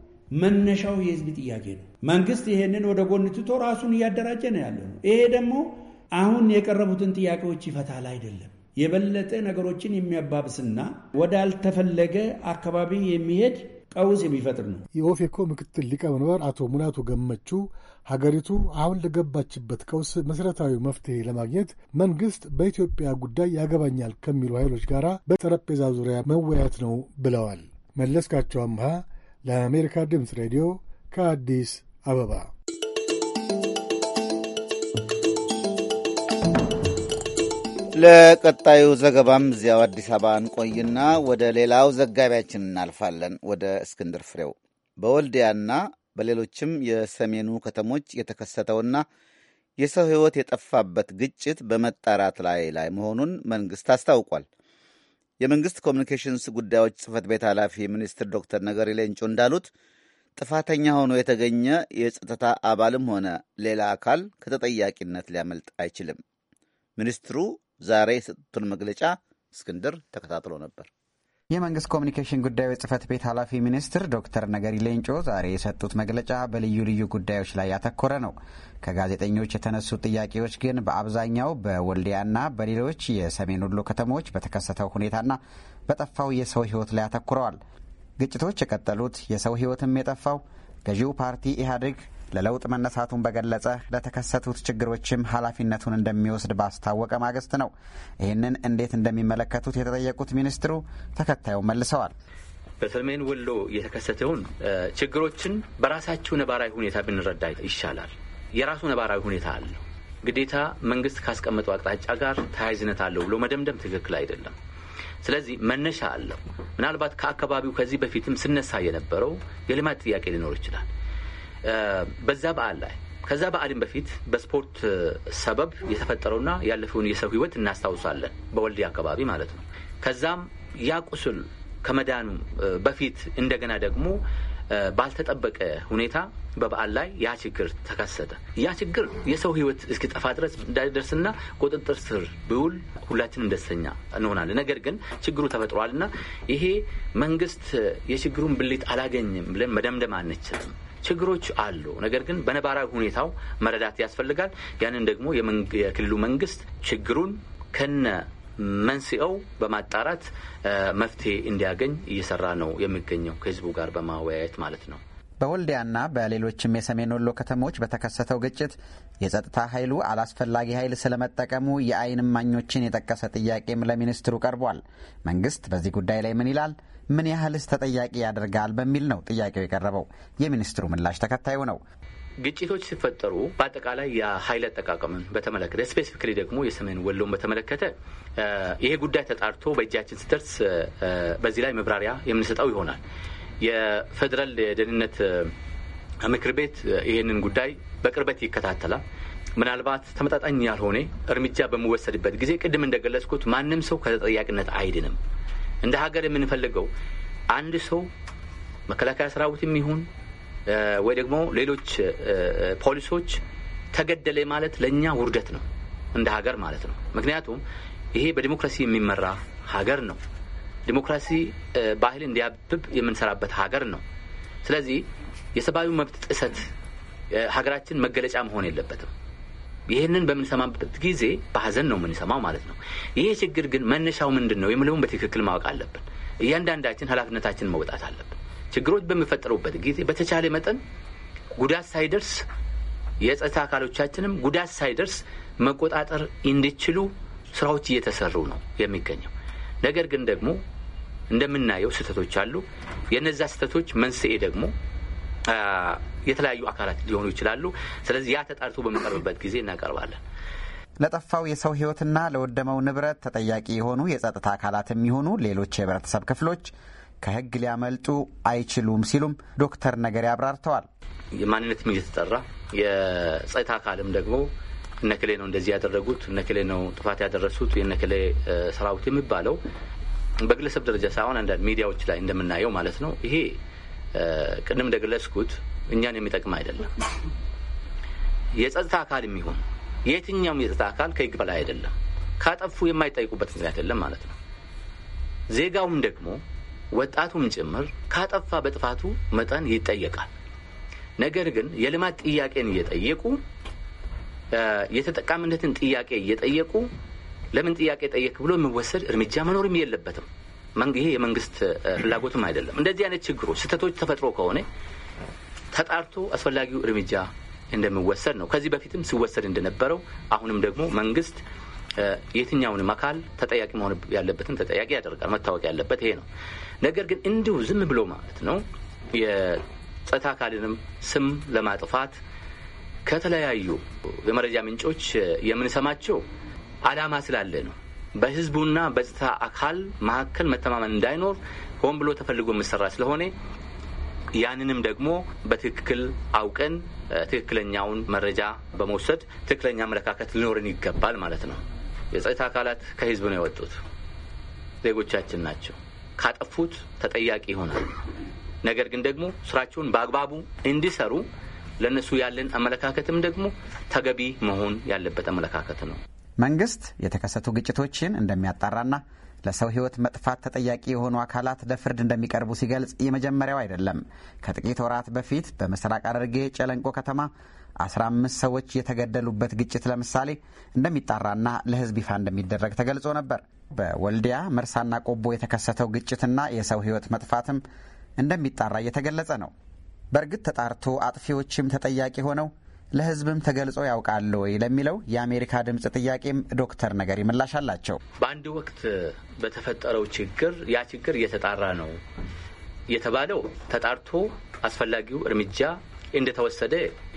መነሻው የህዝብ ጥያቄ ነው። መንግስት ይሄንን ወደ ጎን ትቶ ራሱን እያደራጀ ነው ያለው። ይሄ ደግሞ አሁን የቀረቡትን ጥያቄዎች ይፈታል አይደለም፣ የበለጠ ነገሮችን የሚያባብስና ወዳልተፈለገ አካባቢ የሚሄድ ቀውስ የሚፈጥር ነው። የኦፌኮ ምክትል ሊቀመንበር አቶ ሙላቱ ገመቹ ሀገሪቱ አሁን ለገባችበት ቀውስ መሠረታዊ መፍትሄ ለማግኘት መንግሥት በኢትዮጵያ ጉዳይ ያገባኛል ከሚሉ ኃይሎች ጋር በጠረጴዛ ዙሪያ መወያየት ነው ብለዋል። መለስካቸው አምሃ ለአሜሪካ ድምፅ ሬዲዮ ከአዲስ አበባ። ለቀጣዩ ዘገባም እዚያው አዲስ አበባ እንቆይና ወደ ሌላው ዘጋቢያችን እናልፋለን። ወደ እስክንድር ፍሬው በወልዲያና በሌሎችም የሰሜኑ ከተሞች የተከሰተውና የሰው ሕይወት የጠፋበት ግጭት በመጣራት ላይ መሆኑን መንግሥት አስታውቋል። የመንግሥት ኮሚኒኬሽንስ ጉዳዮች ጽሕፈት ቤት ኃላፊ ሚኒስትር ዶክተር ነገሪ ሌንጮ እንዳሉት ጥፋተኛ ሆኖ የተገኘ የጸጥታ አባልም ሆነ ሌላ አካል ከተጠያቂነት ሊያመልጥ አይችልም። ሚኒስትሩ ዛሬ የሰጡትን መግለጫ እስክንድር ተከታትሎ ነበር። የመንግስት ኮሚኒኬሽን ጉዳዮች ጽሕፈት ቤት ኃላፊ ሚኒስትር ዶክተር ነገሪ ሌንጮ ዛሬ የሰጡት መግለጫ በልዩ ልዩ ጉዳዮች ላይ ያተኮረ ነው። ከጋዜጠኞች የተነሱት ጥያቄዎች ግን በአብዛኛው በወልዲያና በሌሎች የሰሜን ወሎ ከተሞች በተከሰተው ሁኔታና በጠፋው የሰው ሕይወት ላይ አተኩረዋል። ግጭቶች የቀጠሉት የሰው ሕይወትም የጠፋው ገዢው ፓርቲ ኢህአዴግ ለለውጥ መነሳቱን በገለጸ ለተከሰቱት ችግሮችም ኃላፊነቱን እንደሚወስድ ባስታወቀ ማግስት ነው። ይህንን እንዴት እንደሚመለከቱት የተጠየቁት ሚኒስትሩ ተከታዩን መልሰዋል። በሰሜን ወሎ የተከሰተውን ችግሮችን በራሳቸው ነባራዊ ሁኔታ ብንረዳ ይሻላል። የራሱ ነባራዊ ሁኔታ አለው። ግዴታ መንግስት ካስቀመጠው አቅጣጫ ጋር ተያያዥነት አለው ብሎ መደምደም ትክክል አይደለም። ስለዚህ መነሻ አለው። ምናልባት ከአካባቢው ከዚህ በፊትም ስነሳ የነበረው የልማት ጥያቄ ሊኖር ይችላል። በዛ በዓል ላይ ከዛ በዓልም በፊት በስፖርት ሰበብ የተፈጠረውና ያለፈውን የሰው ህይወት እናስታውሳለን፣ በወልዲያ አካባቢ ማለት ነው። ከዛም ያ ቁስል ከመዳኑ በፊት እንደገና ደግሞ ባልተጠበቀ ሁኔታ በበዓል ላይ ያ ችግር ተከሰተ። ያ ችግር የሰው ህይወት እስኪጠፋ ድረስ እንዳይደርስና ቁጥጥር ስር ቢውል ሁላችንም ደስተኛ እንሆናለን። ነገር ግን ችግሩ ተፈጥሯልና ይሄ መንግስት የችግሩን ብልት አላገኝም ብለን መደምደም አንችልም። ችግሮች አሉ። ነገር ግን በነባራዊ ሁኔታው መረዳት ያስፈልጋል። ያንን ደግሞ የክልሉ መንግስት ችግሩን ከነ መንስኤው በማጣራት መፍትሄ እንዲያገኝ እየሰራ ነው የሚገኘው ከህዝቡ ጋር በማወያየት ማለት ነው። በወልዲያና በሌሎችም የሰሜን ወሎ ከተሞች በተከሰተው ግጭት የጸጥታ ኃይሉ አላስፈላጊ ኃይል ስለመጠቀሙ የዓይን እማኞችን የጠቀሰ ጥያቄም ለሚኒስትሩ ቀርቧል። መንግስት በዚህ ጉዳይ ላይ ምን ይላል? ምን ያህልስ ተጠያቂ ያደርጋል? በሚል ነው ጥያቄው የቀረበው። የሚኒስትሩ ምላሽ ተከታዩ ነው። ግጭቶች ሲፈጠሩ በአጠቃላይ የኃይል አጠቃቀምን በተመለከተ ስፔሲፊካሊ ደግሞ የሰሜን ወሎን በተመለከተ ይሄ ጉዳይ ተጣርቶ በእጃችን ሲደርስ በዚህ ላይ መብራሪያ የምንሰጠው ይሆናል። የፌዴራል የደህንነት ምክር ቤት ይህንን ጉዳይ በቅርበት ይከታተላል። ምናልባት ተመጣጣኝ ያልሆነ እርምጃ በሚወሰድበት ጊዜ ቅድም እንደገለጽኩት ማንም ሰው ከተጠያቂነት አይድንም። እንደ ሀገር የምንፈልገው አንድ ሰው መከላከያ ሰራዊትም ይሁን ወይ ደግሞ ሌሎች ፖሊሶች ተገደለ ማለት ለእኛ ውርደት ነው፣ እንደ ሀገር ማለት ነው። ምክንያቱም ይሄ በዲሞክራሲ የሚመራ ሀገር ነው። ዲሞክራሲ ባህል እንዲያብብ የምንሰራበት ሀገር ነው። ስለዚህ የሰብአዊ መብት ጥሰት ሀገራችን መገለጫ መሆን የለበትም። ይህንን በምንሰማበት ጊዜ በሀዘን ነው የምንሰማው ማለት ነው። ይሄ ችግር ግን መነሻው ምንድን ነው የሚለውን በትክክል ማወቅ አለብን። እያንዳንዳችን ኃላፊነታችንን መውጣት አለብን። ችግሮች በሚፈጠሩበት ጊዜ በተቻለ መጠን ጉዳት ሳይደርስ የጸጥታ አካሎቻችንም ጉዳት ሳይደርስ መቆጣጠር እንዲችሉ ስራዎች እየተሰሩ ነው የሚገኘው። ነገር ግን ደግሞ እንደምናየው ስህተቶች አሉ። የነዛ ስህተቶች መንስኤ ደግሞ የተለያዩ አካላት ሊሆኑ ይችላሉ። ስለዚህ ያ ተጣርቶ በሚቀርብበት ጊዜ እናቀርባለን። ለጠፋው የሰው ሕይወትና ለወደመው ንብረት ተጠያቂ የሆኑ የጸጥታ አካላትም ይሁኑ ሌሎች የህብረተሰብ ክፍሎች ከህግ ሊያመልጡ አይችሉም ሲሉም ዶክተር ነገሪ አብራርተዋል። የማንነትም እየተጠራ የጸጥታ አካልም ደግሞ እነክሌ ነው እንደዚህ ያደረጉት፣ እነክሌ ነው ጥፋት ያደረሱት፣ የነክሌ ሰራዊት የሚባለው በግለሰብ ደረጃ ሳይሆን አንዳንድ ሚዲያዎች ላይ እንደምናየው ማለት ነው። ይሄ ቅድም እንደገለጽኩት እኛን የሚጠቅም አይደለም። የጸጥታ አካል የሚሆን የትኛውም የጸጥታ አካል ከህግ በላይ አይደለም። ካጠፉ የማይጠይቁበት ምክንያት የለም ማለት ነው። ዜጋውም ደግሞ ወጣቱም ጭምር ካጠፋ በጥፋቱ መጠን ይጠየቃል። ነገር ግን የልማት ጥያቄን እየጠየቁ የተጠቃሚነትን ጥያቄ እየጠየቁ ለምን ጥያቄ ጠየቅ ብሎ የሚወሰድ እርምጃ መኖርም የለበትም። ይሄ የመንግስት ፍላጎትም አይደለም። እንደዚህ አይነት ችግሮች፣ ስህተቶች ተፈጥሮ ከሆነ ተጣርቶ አስፈላጊው እርምጃ እንደሚወሰድ ነው። ከዚህ በፊትም ሲወሰድ እንደነበረው አሁንም ደግሞ መንግስት የትኛውንም አካል ተጠያቂ መሆን ያለበትን ተጠያቂ ያደርጋል። መታወቅ ያለበት ይሄ ነው። ነገር ግን እንዲሁ ዝም ብሎ ማለት ነው የጸጥታ አካልንም ስም ለማጥፋት ከተለያዩ የመረጃ ምንጮች የምንሰማቸው ዓላማ ስላለ ነው። በህዝቡና በጸጥታ አካል መካከል መተማመን እንዳይኖር ሆን ብሎ ተፈልጎ የሚሰራ ስለሆነ ያንንም ደግሞ በትክክል አውቀን ትክክለኛውን መረጃ በመውሰድ ትክክለኛ አመለካከት ሊኖርን ይገባል ማለት ነው። የጸጥታ አካላት ከህዝብ ነው የወጡት፣ ዜጎቻችን ናቸው። ካጠፉት ተጠያቂ ይሆናል። ነገር ግን ደግሞ ስራቸውን በአግባቡ እንዲሰሩ ለነሱ ያለን አመለካከትም ደግሞ ተገቢ መሆን ያለበት አመለካከት ነው። መንግስት የተከሰቱ ግጭቶችን እንደሚያጣራና ለሰው ህይወት መጥፋት ተጠያቂ የሆኑ አካላት ለፍርድ እንደሚቀርቡ ሲገልጽ የመጀመሪያው አይደለም። ከጥቂት ወራት በፊት በምስራቅ ሐረርጌ ጨለንቆ ከተማ 15 ሰዎች የተገደሉበት ግጭት ለምሳሌ እንደሚጣራና ለህዝብ ይፋ እንደሚደረግ ተገልጾ ነበር። በወልዲያ መርሳና ቆቦ የተከሰተው ግጭትና የሰው ህይወት መጥፋትም እንደሚጣራ እየተገለጸ ነው። በእርግጥ ተጣርቶ አጥፊዎችም ተጠያቂ ሆነው ለህዝብም ተገልጾ ያውቃል ወይ ለሚለው የአሜሪካ ድምጽ ጥያቄም ዶክተር ነገሪ ምላሽ አላቸው። በአንድ ወቅት በተፈጠረው ችግር ያ ችግር እየተጣራ ነው የተባለው ተጣርቶ አስፈላጊው እርምጃ እንደተወሰደ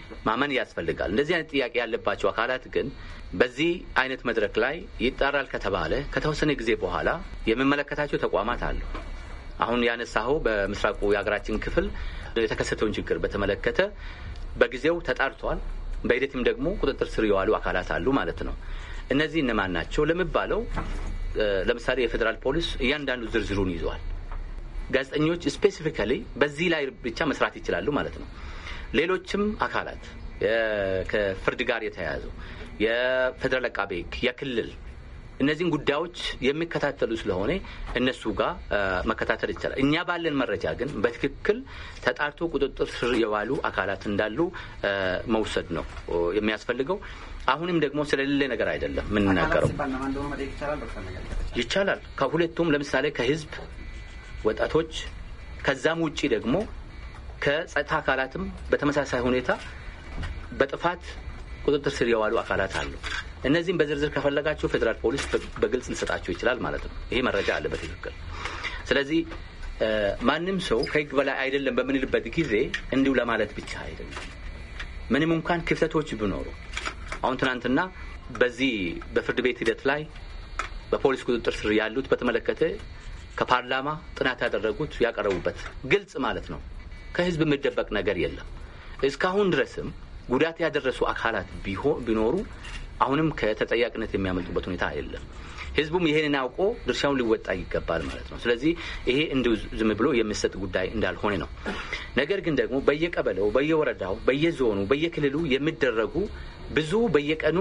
ማመን ያስፈልጋል። እንደዚህ አይነት ጥያቄ ያለባቸው አካላት ግን በዚህ አይነት መድረክ ላይ ይጣራል ከተባለ ከተወሰነ ጊዜ በኋላ የሚመለከታቸው ተቋማት አሉ። አሁን ያነሳኸው በምስራቁ የሀገራችን ክፍል የተከሰተውን ችግር በተመለከተ በጊዜው ተጣርቷል። በሂደትም ደግሞ ቁጥጥር ስር የዋሉ አካላት አሉ ማለት ነው። እነዚህ እነማን ናቸው ለሚባለው ለምሳሌ የፌዴራል ፖሊስ እያንዳንዱ ዝርዝሩን ይዟል። ጋዜጠኞች ስፔሲፊካሊ በዚህ ላይ ብቻ መስራት ይችላሉ ማለት ነው። ሌሎችም አካላት ከፍርድ ጋር የተያያዙ የፌዴራል አቃቤ ሕግ፣ የክልል እነዚህን ጉዳዮች የሚከታተሉ ስለሆነ እነሱ ጋር መከታተል ይቻላል። እኛ ባለን መረጃ ግን በትክክል ተጣርቶ ቁጥጥር ስር የዋሉ አካላት እንዳሉ መውሰድ ነው የሚያስፈልገው። አሁንም ደግሞ ስለሌለ ነገር አይደለም የምንናገረው። ይቻላል ከሁለቱም ለምሳሌ ከህዝብ ወጣቶች፣ ከዛም ውጪ ደግሞ ከጸጥታ አካላትም በተመሳሳይ ሁኔታ በጥፋት ቁጥጥር ስር የዋሉ አካላት አሉ። እነዚህም በዝርዝር ከፈለጋቸው ፌዴራል ፖሊስ በግልጽ ሊሰጣቸው ይችላል ማለት ነው። ይሄ መረጃ አለ በትክክል። ስለዚህ ማንም ሰው ከህግ በላይ አይደለም በምንልበት ጊዜ እንዲሁ ለማለት ብቻ አይደለም። ምንም እንኳን ክፍተቶች ቢኖሩ አሁን ትናንትና በዚህ በፍርድ ቤት ሂደት ላይ በፖሊስ ቁጥጥር ስር ያሉት በተመለከተ ከፓርላማ ጥናት ያደረጉት ያቀረቡበት ግልጽ ማለት ነው። ከህዝብ የሚደበቅ ነገር የለም። እስካሁን ድረስም ጉዳት ያደረሱ አካላት ቢኖሩ አሁንም ከተጠያቂነት የሚያመልጡበት ሁኔታ የለም። ህዝቡም ይሄንን አውቆ ድርሻውን ሊወጣ ይገባል ማለት ነው። ስለዚህ ይሄ እንዲሁ ዝም ብሎ የሚሰጥ ጉዳይ እንዳልሆነ ነው። ነገር ግን ደግሞ በየቀበሌው፣ በየወረዳው፣ በየዞኑ፣ በየክልሉ የሚደረጉ ብዙ በየቀኑ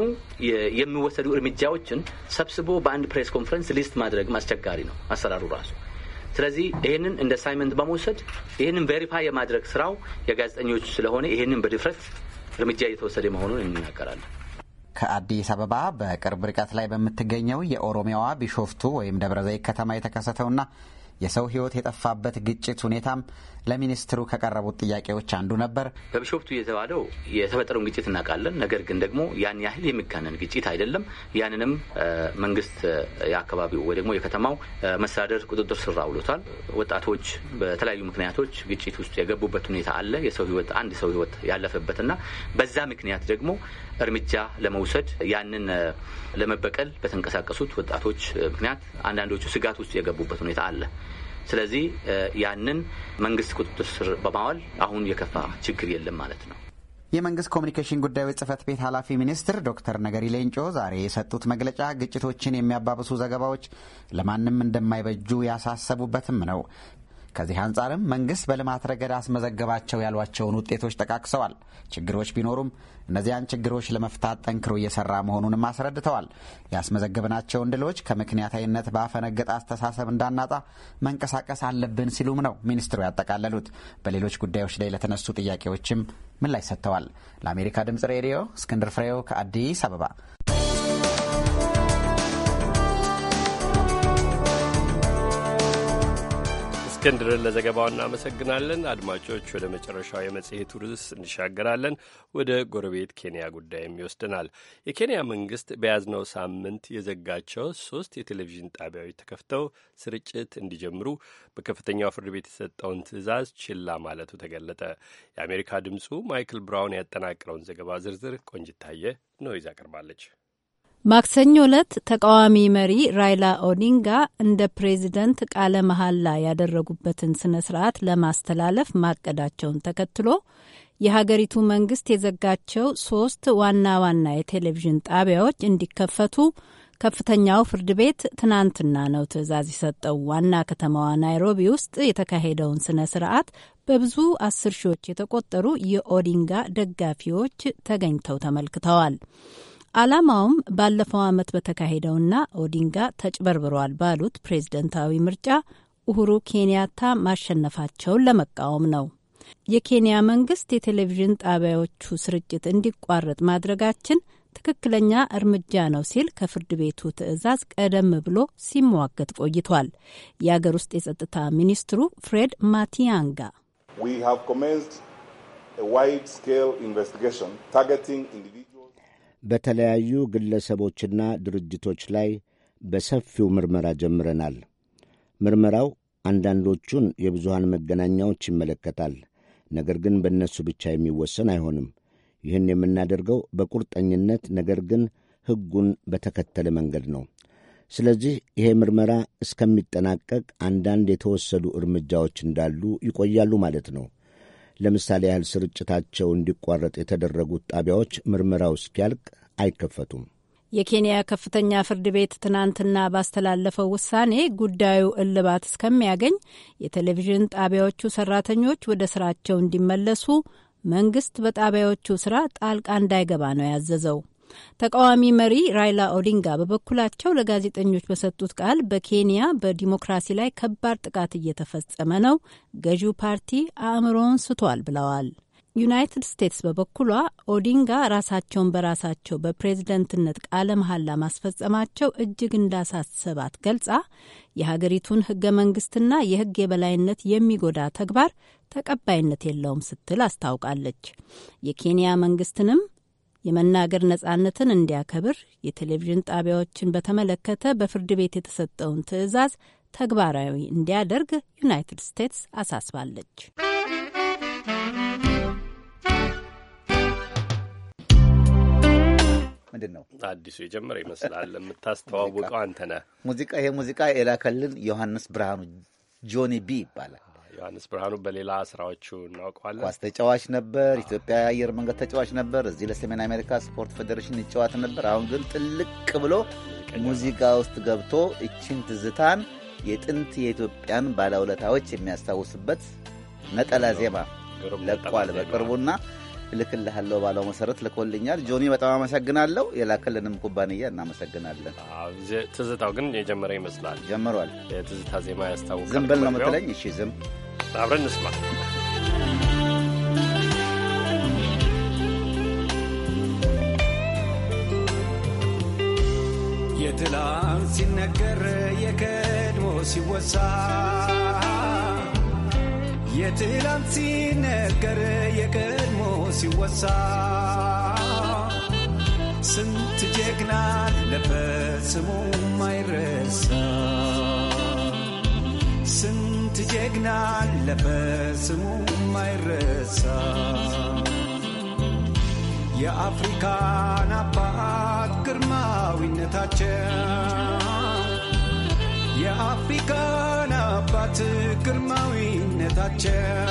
የሚወሰዱ እርምጃዎችን ሰብስቦ በአንድ ፕሬስ ኮንፈረንስ ሊስት ማድረግ አስቸጋሪ ነው አሰራሩ ራሱ። ስለዚህ ይሄንን እንደ አሳይመንት በመውሰድ ይሄንን ቬሪፋይ የማድረግ ስራው የጋዜጠኞች ስለሆነ ይሄንን በድፍረት እርምጃ እየተወሰደ መሆኑን እንናገራለን። ከአዲስ አበባ በቅርብ ርቀት ላይ በምትገኘው የኦሮሚያዋ ቢሾፍቱ ወይም ደብረ ዘይት ከተማ የተከሰተውና የሰው ሕይወት የጠፋበት ግጭት ሁኔታም ለሚኒስትሩ ከቀረቡት ጥያቄዎች አንዱ ነበር። በቢሾፍቱ የተባለው የተፈጠረውን ግጭት እናውቃለን። ነገር ግን ደግሞ ያን ያህል የሚጋነን ግጭት አይደለም። ያንንም መንግስት የአካባቢው ወይ ደግሞ የከተማው መስተዳደር ቁጥጥር ስር አውሎታል። ወጣቶች በተለያዩ ምክንያቶች ግጭት ውስጥ የገቡበት ሁኔታ አለ። የሰው ሕይወት አንድ ሰው ሕይወት ያለፈበትና በዛ ምክንያት ደግሞ እርምጃ ለመውሰድ ያንን ለመበቀል በተንቀሳቀሱት ወጣቶች ምክንያት አንዳንዶቹ ስጋት ውስጥ የገቡበት ሁኔታ አለ። ስለዚህ ያንን መንግስት ቁጥጥር ስር በማዋል አሁን የከፋ ችግር የለም ማለት ነው። የመንግስት ኮሚኒኬሽን ጉዳዮች ጽህፈት ቤት ኃላፊ ሚኒስትር ዶክተር ነገሪ ሌንጮ ዛሬ የሰጡት መግለጫ ግጭቶችን የሚያባብሱ ዘገባዎች ለማንም እንደማይበጁ ያሳሰቡበትም ነው። ከዚህ አንጻርም መንግስት በልማት ረገድ አስመዘገባቸው ያሏቸውን ውጤቶች ጠቃቅሰዋል። ችግሮች ቢኖሩም እነዚያን ችግሮች ለመፍታት ጠንክሮ እየሰራ መሆኑንም አስረድተዋል። ያስመዘገብናቸውን ድሎች ከምክንያታዊነት ባፈነገጠ አስተሳሰብ እንዳናጣ መንቀሳቀስ አለብን ሲሉም ነው ሚኒስትሩ ያጠቃለሉት። በሌሎች ጉዳዮች ላይ ለተነሱ ጥያቄዎችም ምላሽ ሰጥተዋል። ለአሜሪካ ድምጽ ሬዲዮ እስክንድር ፍሬው ከአዲስ አበባ። እስክንድርን ለዘገባው እናመሰግናለን። አድማጮች፣ ወደ መጨረሻው የመጽሔቱ ርዕስ እንሻገራለን። ወደ ጎረቤት ኬንያ ጉዳይም ይወስደናል። የኬንያ መንግስት በያዝነው ሳምንት የዘጋቸው 3 የቴሌቪዥን ጣቢያዎች ተከፍተው ስርጭት እንዲጀምሩ በከፍተኛው ፍርድ ቤት የተሰጠውን ትዕዛዝ ችላ ማለቱ ተገለጠ። የአሜሪካ ድምፁ ማይክል ብራውን ያጠናቀረውን ዘገባ ዝርዝር ቆንጅታየ ነው ይዛ ቀርባለች። ማክሰኞ ዕለት ተቃዋሚ መሪ ራይላ ኦዲንጋ እንደ ፕሬዚደንት ቃለ መሐላ ያደረጉበትን ስነ ስርዓት ለማስተላለፍ ማቀዳቸውን ተከትሎ የሀገሪቱ መንግስት የዘጋቸው 3 ዋና ዋና የቴሌቪዥን ጣቢያዎች እንዲከፈቱ ከፍተኛው ፍርድ ቤት ትናንትና ነው ትዕዛዝ የሰጠው። ዋና ከተማዋ ናይሮቢ ውስጥ የተካሄደውን ስነ ስርዓት በብዙ 10 ሺዎች የተቆጠሩ የኦዲንጋ ደጋፊዎች ተገኝተው ተመልክተዋል። ዓላማውም ባለፈው ዓመት በተካሄደውና ኦዲንጋ ተጭበርብሯል ባሉት ፕሬዝደንታዊ ምርጫ ኡሁሩ ኬንያታ ማሸነፋቸውን ለመቃወም ነው። የኬንያ መንግስት የቴሌቪዥን ጣቢያዎቹ ስርጭት እንዲቋረጥ ማድረጋችን ትክክለኛ እርምጃ ነው ሲል ከፍርድ ቤቱ ትዕዛዝ ቀደም ብሎ ሲሟገት ቆይቷል። የአገር ውስጥ የጸጥታ ሚኒስትሩ ፍሬድ ማቲያንጋ በተለያዩ ግለሰቦችና ድርጅቶች ላይ በሰፊው ምርመራ ጀምረናል። ምርመራው አንዳንዶቹን የብዙሃን መገናኛዎች ይመለከታል። ነገር ግን በእነሱ ብቻ የሚወሰን አይሆንም። ይህን የምናደርገው በቁርጠኝነት ነገር ግን ሕጉን በተከተለ መንገድ ነው። ስለዚህ ይሄ ምርመራ እስከሚጠናቀቅ አንዳንድ የተወሰዱ እርምጃዎች እንዳሉ ይቆያሉ ማለት ነው። ለምሳሌ ያህል ስርጭታቸው እንዲቋረጥ የተደረጉት ጣቢያዎች ምርመራው እስኪያልቅ አይከፈቱም። የኬንያ ከፍተኛ ፍርድ ቤት ትናንትና ባስተላለፈው ውሳኔ ጉዳዩ እልባት እስከሚያገኝ የቴሌቪዥን ጣቢያዎቹ ሰራተኞች ወደ ስራቸው እንዲመለሱ መንግስት በጣቢያዎቹ ስራ ጣልቃ እንዳይገባ ነው ያዘዘው። ተቃዋሚ መሪ ራይላ ኦዲንጋ በበኩላቸው ለጋዜጠኞች በሰጡት ቃል በኬንያ በዲሞክራሲ ላይ ከባድ ጥቃት እየተፈጸመ ነው፣ ገዢው ፓርቲ አእምሮውን ስቷል ብለዋል። ዩናይትድ ስቴትስ በበኩሏ ኦዲንጋ ራሳቸውን በራሳቸው በፕሬዝደንትነት ቃለ መሐላ ማስፈጸማቸው እጅግ እንዳሳሰባት ገልጻ የሀገሪቱን ህገ መንግስትና የህግ የበላይነት የሚጎዳ ተግባር ተቀባይነት የለውም ስትል አስታውቃለች። የኬንያ መንግስትንም የመናገር ነጻነትን እንዲያከብር የቴሌቪዥን ጣቢያዎችን በተመለከተ በፍርድ ቤት የተሰጠውን ትዕዛዝ ተግባራዊ እንዲያደርግ ዩናይትድ ስቴትስ አሳስባለች። ምንድን ነው አዲሱ የጀመረ ይመስላል የምታስተዋውቀው አንተ ነህ። ይሄ ሙዚቃ የላከልን ዮሐንስ ብርሃኑ ጆኒ ቢ ይባላል። ዮሐንስ ብርሃኑ በሌላ ስራዎቹ እናውቀዋለን። ኳስ ተጫዋች ነበር። ኢትዮጵያ የአየር መንገድ ተጫዋች ነበር። እዚህ ለሰሜን አሜሪካ ስፖርት ፌዴሬሽን ይጫወት ነበር። አሁን ግን ጥልቅ ብሎ ሙዚቃ ውስጥ ገብቶ እችን ትዝታን የጥንት የኢትዮጵያን ባለውለታዎች የሚያስታውስበት ነጠላ ዜማ ለቋል በቅርቡና እልክልሃለሁ ባለው መሰረት ልኮልኛል። ጆኒ በጣም አመሰግናለሁ። የላከልንም ኩባንያ እናመሰግናለን። ትዝታው ግን የጀመረ ይመስላል። ጀምሯል። የትዝታ ዜማ ያስታውቃል። ዝም በል ነው የምትለኝ? እሺ ዝም አብረን እንስማ። የትላንት ሲነገር የቀድሞ ሲወሳ የትላንት ሲነገር የቀድሞ ሲወሳ ስንት ጀግና አለፈ ስሙ ማይረሳ ስንት ጀግና አለፈ ስሙ ማይረሳ የአፍሪካን አባት ግርማዊነታቸው የአፍሪካን አባት ግርማዊነታቸው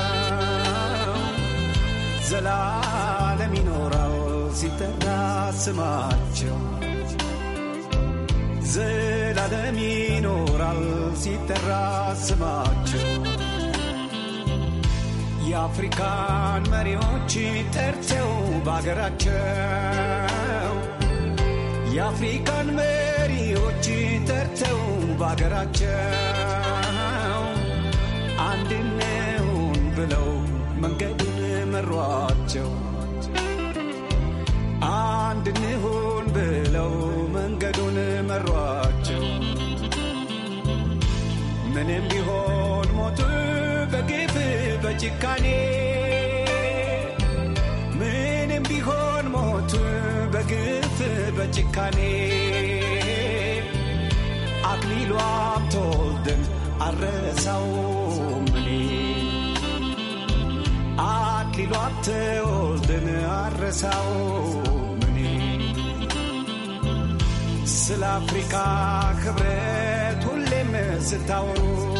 ዘላለም ይኖራል ሲጠራ ስማቸው ዘላለም ይኖራል ሲጠራ ስማቸው የአፍሪካን መሪዎች ጠርተው ባገራቸው የአፍሪካን መሪዎች ጠርተው ባገራቸው አንድነውን ብለው መንገዱን መሯቸው አንድነውን ብለው መንገዱን መሯቸው ምንም ቢሆን ሞቱ በግፍ በጭካኔ ምንም ቢሆን ሞቱ በግፍ በጭካኔ አክሊሉ ሀብተወልድን አልረሳውም እኔ አክሊሉ ሀብተወልድን አልረሳውም እኔ ስለ አፍሪካ ክብረት ሁሌም ስታወሩ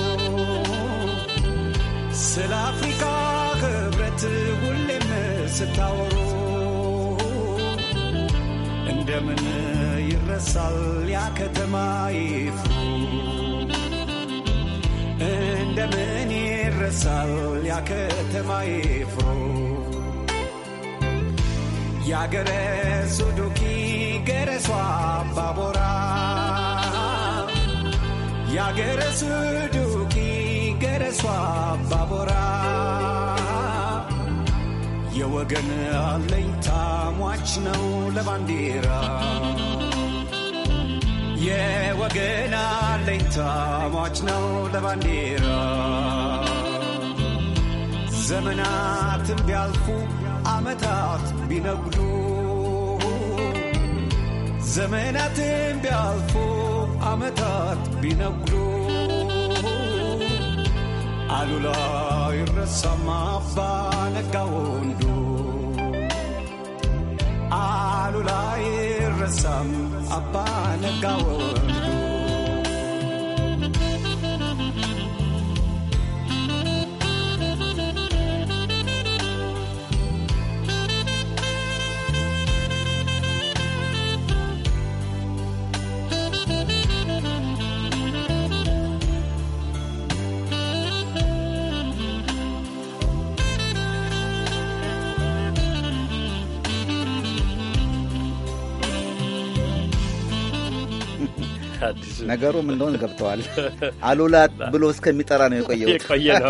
ስለ አፍሪካ ክብረት ሁሌም ስታወሩ እንደምን ይረሳል ያ ከተማ ይፍሩ እንደምን ይረሳል ያ ከተማ ይፍሩ ያገረ ሱዱኪ ገረሷ አባቦራ ያገረ ሱዱኪ ገረሷ አባቦራ የወገን አለኝታ ሟች ነው ለባንዲራ የወገን አለኝታ ሟች ነው ለባንዲራ ዘመናትን ቢያልፉ ዓመታት ቢነጉዱ ዘመናትን ቢያልፉ ዓመታት ቢነጉዱ አሉላ ይረሳም አባ ነጋ ወንዱ አሉላ ይረሳም አባ ነጋ ወንዱ ነገሩም እንደሆነ ገብተዋል። አሉላ ብሎ እስከሚጠራ ነው የቆየ ነው።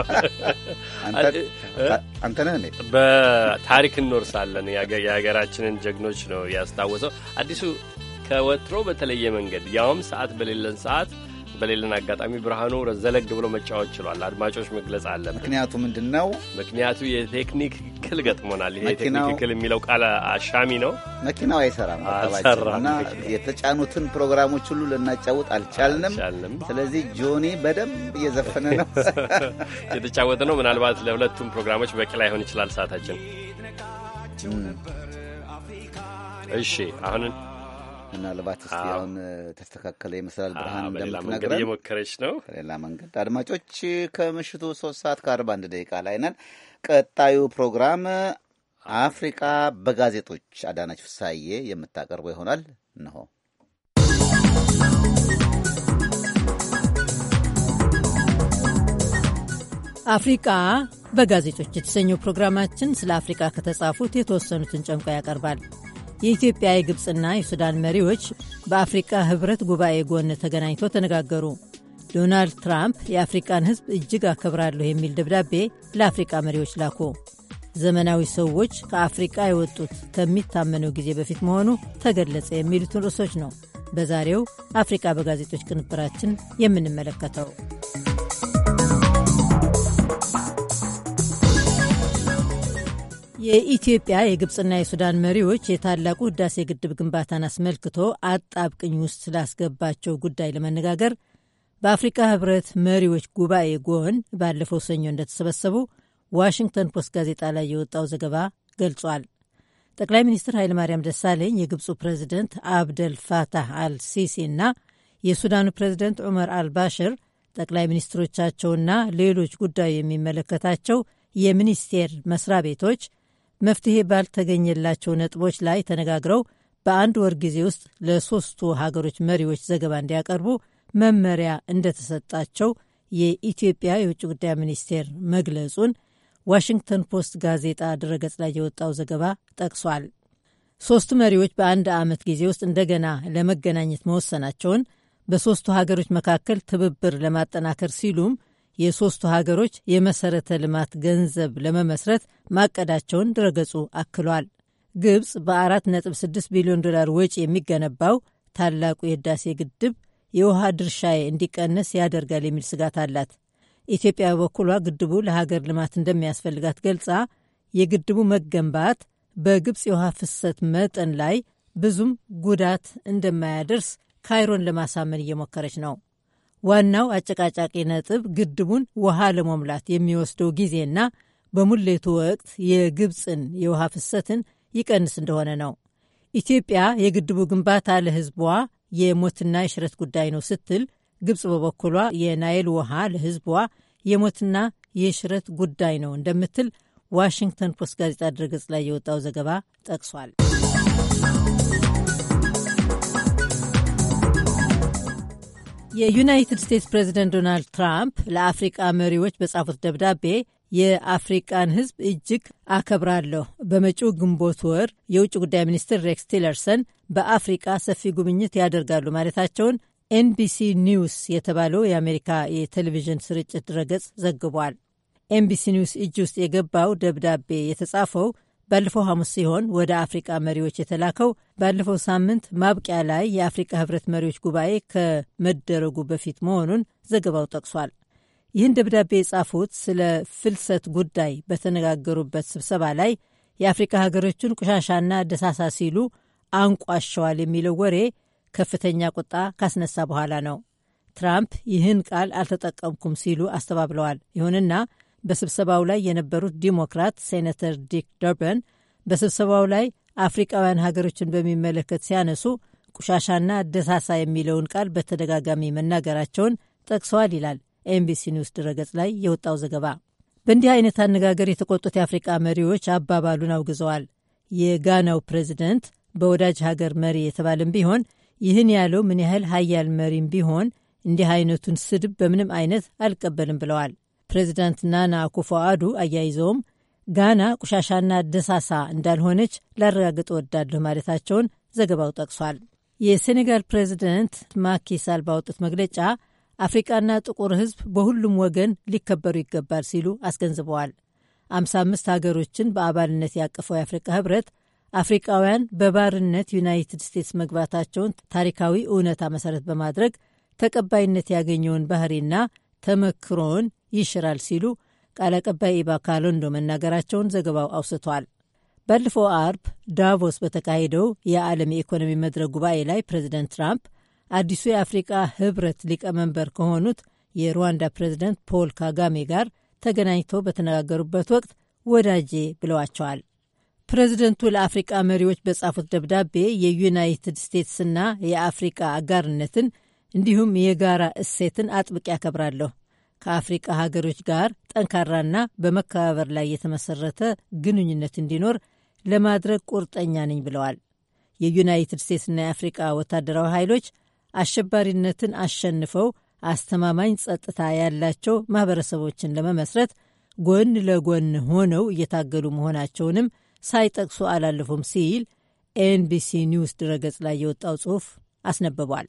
አንተ ነህ እንዴ? በታሪክ እንወርሳለን። የሀገራችንን ጀግኖች ነው ያስታወሰው። አዲሱ ከወትሮ በተለየ መንገድ ያውም ሰዓት በሌለን አጋጣሚ ብርሃኑ ዘለግ ብሎ መጫወት ችሏል። አድማጮች መግለጽ አለ። ምክንያቱ ምንድን ነው? ምክንያቱ የቴክኒክ እክል ገጥሞናል። ይሄ የቴክኒክ እክል የሚለው ቃል አሻሚ ነው። መኪናው አይሰራም እና የተጫኑትን ፕሮግራሞች ሁሉ ልናጫውት አልቻልንም። ስለዚህ ጆኒ በደንብ እየዘፈነ ነው የተጫወተ ነው። ምናልባት ለሁለቱም ፕሮግራሞች በቂ ላይሆን ይችላል ሰዓታችን። እሺ አሁን ምናልባት እስቲ አሁን ተስተካከለ ይመስላል። ብርሃን እንደምትነግረን እየሞከረች ነው። በሌላ መንገድ አድማጮች ከምሽቱ 3:41 ላይ ነን። ቀጣዩ ፕሮግራም አፍሪካ በጋዜጦች አዳነች ፍሳዬ የምታቀርበው ይሆናል። እነሆ አፍሪካ በጋዜጦች የተሰኘው ፕሮግራማችን ስለ አፍሪካ ከተጻፉት የተወሰኑትን ጨምቆ ያቀርባል። የኢትዮጵያ የግብፅና የሱዳን መሪዎች በአፍሪቃ ህብረት ጉባኤ ጎን ተገናኝተው ተነጋገሩ። ዶናልድ ትራምፕ የአፍሪቃን ህዝብ እጅግ አከብራለሁ የሚል ደብዳቤ ለአፍሪቃ መሪዎች ላኩ። ዘመናዊ ሰዎች ከአፍሪቃ የወጡት ከሚታመነው ጊዜ በፊት መሆኑ ተገለጸ። የሚሉትን ርዕሶች ነው በዛሬው አፍሪቃ በጋዜጦች ቅንብራችን የምንመለከተው። የኢትዮጵያ የግብፅና የሱዳን መሪዎች የታላቁ ህዳሴ ግድብ ግንባታን አስመልክቶ አጣብቅኝ ውስጥ ስላስገባቸው ጉዳይ ለመነጋገር በአፍሪካ ህብረት መሪዎች ጉባኤ ጎን ባለፈው ሰኞ እንደተሰበሰቡ ዋሽንግተን ፖስት ጋዜጣ ላይ የወጣው ዘገባ ገልጿል። ጠቅላይ ሚኒስትር ኃይለማርያም ደሳለኝ፣ የግብፁ ፕሬዚደንት አብደል ፋታህ አልሲሲ እና የሱዳኑ ፕሬዚደንት ዑመር አልባሽር ጠቅላይ ሚኒስትሮቻቸውና ሌሎች ጉዳዩ የሚመለከታቸው የሚኒስቴር መስሪያ ቤቶች መፍትሄ ባልተገኘላቸው ነጥቦች ላይ ተነጋግረው በአንድ ወር ጊዜ ውስጥ ለሶስቱ ሀገሮች መሪዎች ዘገባ እንዲያቀርቡ መመሪያ እንደተሰጣቸው የኢትዮጵያ የውጭ ጉዳይ ሚኒስቴር መግለጹን ዋሽንግተን ፖስት ጋዜጣ ድረገጽ ላይ የወጣው ዘገባ ጠቅሷል። ሶስቱ መሪዎች በአንድ ዓመት ጊዜ ውስጥ እንደገና ለመገናኘት መወሰናቸውን፣ በሶስቱ ሀገሮች መካከል ትብብር ለማጠናከር ሲሉም የሶስቱ ሀገሮች የመሰረተ ልማት ገንዘብ ለመመስረት ማቀዳቸውን ድረገጹ አክሏል። ግብፅ በ4.6 ቢሊዮን ዶላር ወጪ የሚገነባው ታላቁ የህዳሴ ግድብ የውሃ ድርሻዬ እንዲቀንስ ያደርጋል የሚል ስጋት አላት። ኢትዮጵያ በበኩሏ ግድቡ ለሀገር ልማት እንደሚያስፈልጋት ገልጻ የግድቡ መገንባት በግብፅ የውሃ ፍሰት መጠን ላይ ብዙም ጉዳት እንደማያደርስ ካይሮን ለማሳመን እየሞከረች ነው። ዋናው አጨቃጫቂ ነጥብ ግድቡን ውሃ ለመሙላት የሚወስደው ጊዜና በሙሌቱ ወቅት የግብፅን የውሃ ፍሰትን ይቀንስ እንደሆነ ነው። ኢትዮጵያ የግድቡ ግንባታ ለህዝቧ የሞትና የሽረት ጉዳይ ነው ስትል፣ ግብፅ በበኩሏ የናይል ውሃ ለህዝቧ የሞትና የሽረት ጉዳይ ነው እንደምትል ዋሽንግተን ፖስት ጋዜጣ ድረገጽ ላይ የወጣው ዘገባ ጠቅሷል። የዩናይትድ ስቴትስ ፕሬዚደንት ዶናልድ ትራምፕ ለአፍሪቃ መሪዎች በጻፉት ደብዳቤ የአፍሪቃን ህዝብ እጅግ አከብራለሁ፣ በመጪው ግንቦት ወር የውጭ ጉዳይ ሚኒስትር ሬክስ ቲለርሰን በአፍሪቃ ሰፊ ጉብኝት ያደርጋሉ ማለታቸውን ኤንቢሲ ኒውስ የተባለው የአሜሪካ የቴሌቪዥን ስርጭት ድረገጽ ዘግቧል። ኤንቢሲ ኒውስ እጅ ውስጥ የገባው ደብዳቤ የተጻፈው ባለፈው ሐሙስ ሲሆን ወደ አፍሪቃ መሪዎች የተላከው ባለፈው ሳምንት ማብቂያ ላይ የአፍሪቃ ህብረት መሪዎች ጉባኤ ከመደረጉ በፊት መሆኑን ዘገባው ጠቅሷል። ይህን ደብዳቤ የጻፉት ስለ ፍልሰት ጉዳይ በተነጋገሩበት ስብሰባ ላይ የአፍሪቃ ሀገሮችን ቆሻሻና ደሳሳ ሲሉ አንቋሸዋል የሚለው ወሬ ከፍተኛ ቁጣ ካስነሳ በኋላ ነው። ትራምፕ ይህን ቃል አልተጠቀምኩም ሲሉ አስተባብለዋል። ይሁንና በስብሰባው ላይ የነበሩት ዲሞክራት ሴኔተር ዲክ ዱርበን በስብሰባው ላይ አፍሪቃውያን ሀገሮችን በሚመለከት ሲያነሱ ቆሻሻና ደሳሳ የሚለውን ቃል በተደጋጋሚ መናገራቸውን ጠቅሰዋል ይላል ኤምቢሲ ኒውስ ድረገጽ ላይ የወጣው ዘገባ። በእንዲህ አይነት አነጋገር የተቆጡት የአፍሪቃ መሪዎች አባባሉን አውግዘዋል። የጋናው ፕሬዚደንት በወዳጅ ሀገር መሪ የተባለም ቢሆን ይህን ያለው ምን ያህል ሀያል መሪም ቢሆን እንዲህ አይነቱን ስድብ በምንም አይነት አልቀበልም ብለዋል። ፕሬዚዳንት ናና አኩፎ-አዶ አያይዘውም ጋና ቆሻሻና ደሳሳ እንዳልሆነች ላረጋግጥ ወዳለሁ ማለታቸውን ዘገባው ጠቅሷል። የሴኔጋል ፕሬዚደንት ማኪ ሳል ባወጡት መግለጫ አፍሪቃና ጥቁር ሕዝብ በሁሉም ወገን ሊከበሩ ይገባል ሲሉ አስገንዝበዋል። 55 ሀገሮችን በአባልነት ያቀፈው የአፍሪቃ ህብረት አፍሪቃውያን በባርነት ዩናይትድ ስቴትስ መግባታቸውን ታሪካዊ እውነታ መሰረት በማድረግ ተቀባይነት ያገኘውን ባህሪና ተመክሮን ይሽራል ሲሉ ቃል አቀባይ ኢባ ካሎንዶ መናገራቸውን ዘገባው አውስቷል። ባለፈው አርብ ዳቮስ በተካሄደው የዓለም የኢኮኖሚ መድረክ ጉባኤ ላይ ፕሬዚደንት ትራምፕ አዲሱ የአፍሪቃ ህብረት ሊቀመንበር ከሆኑት የሩዋንዳ ፕሬዚደንት ፖል ካጋሜ ጋር ተገናኝተው በተነጋገሩበት ወቅት ወዳጄ ብለዋቸዋል። ፕሬዚደንቱ ለአፍሪቃ መሪዎች በጻፉት ደብዳቤ የዩናይትድ ስቴትስና የአፍሪቃ አጋርነትን እንዲሁም የጋራ እሴትን አጥብቅ ያከብራለሁ፣ ከአፍሪቃ ሀገሮች ጋር ጠንካራና በመከባበር ላይ የተመሰረተ ግንኙነት እንዲኖር ለማድረግ ቁርጠኛ ነኝ ብለዋል። የዩናይትድ ስቴትስና የአፍሪቃ ወታደራዊ ኃይሎች አሸባሪነትን አሸንፈው አስተማማኝ ጸጥታ ያላቸው ማህበረሰቦችን ለመመስረት ጎን ለጎን ሆነው እየታገሉ መሆናቸውንም ሳይጠቅሱ አላለፉም ሲል ኤንቢሲ ኒውስ ድረገጽ ላይ የወጣው ጽሑፍ አስነብቧል።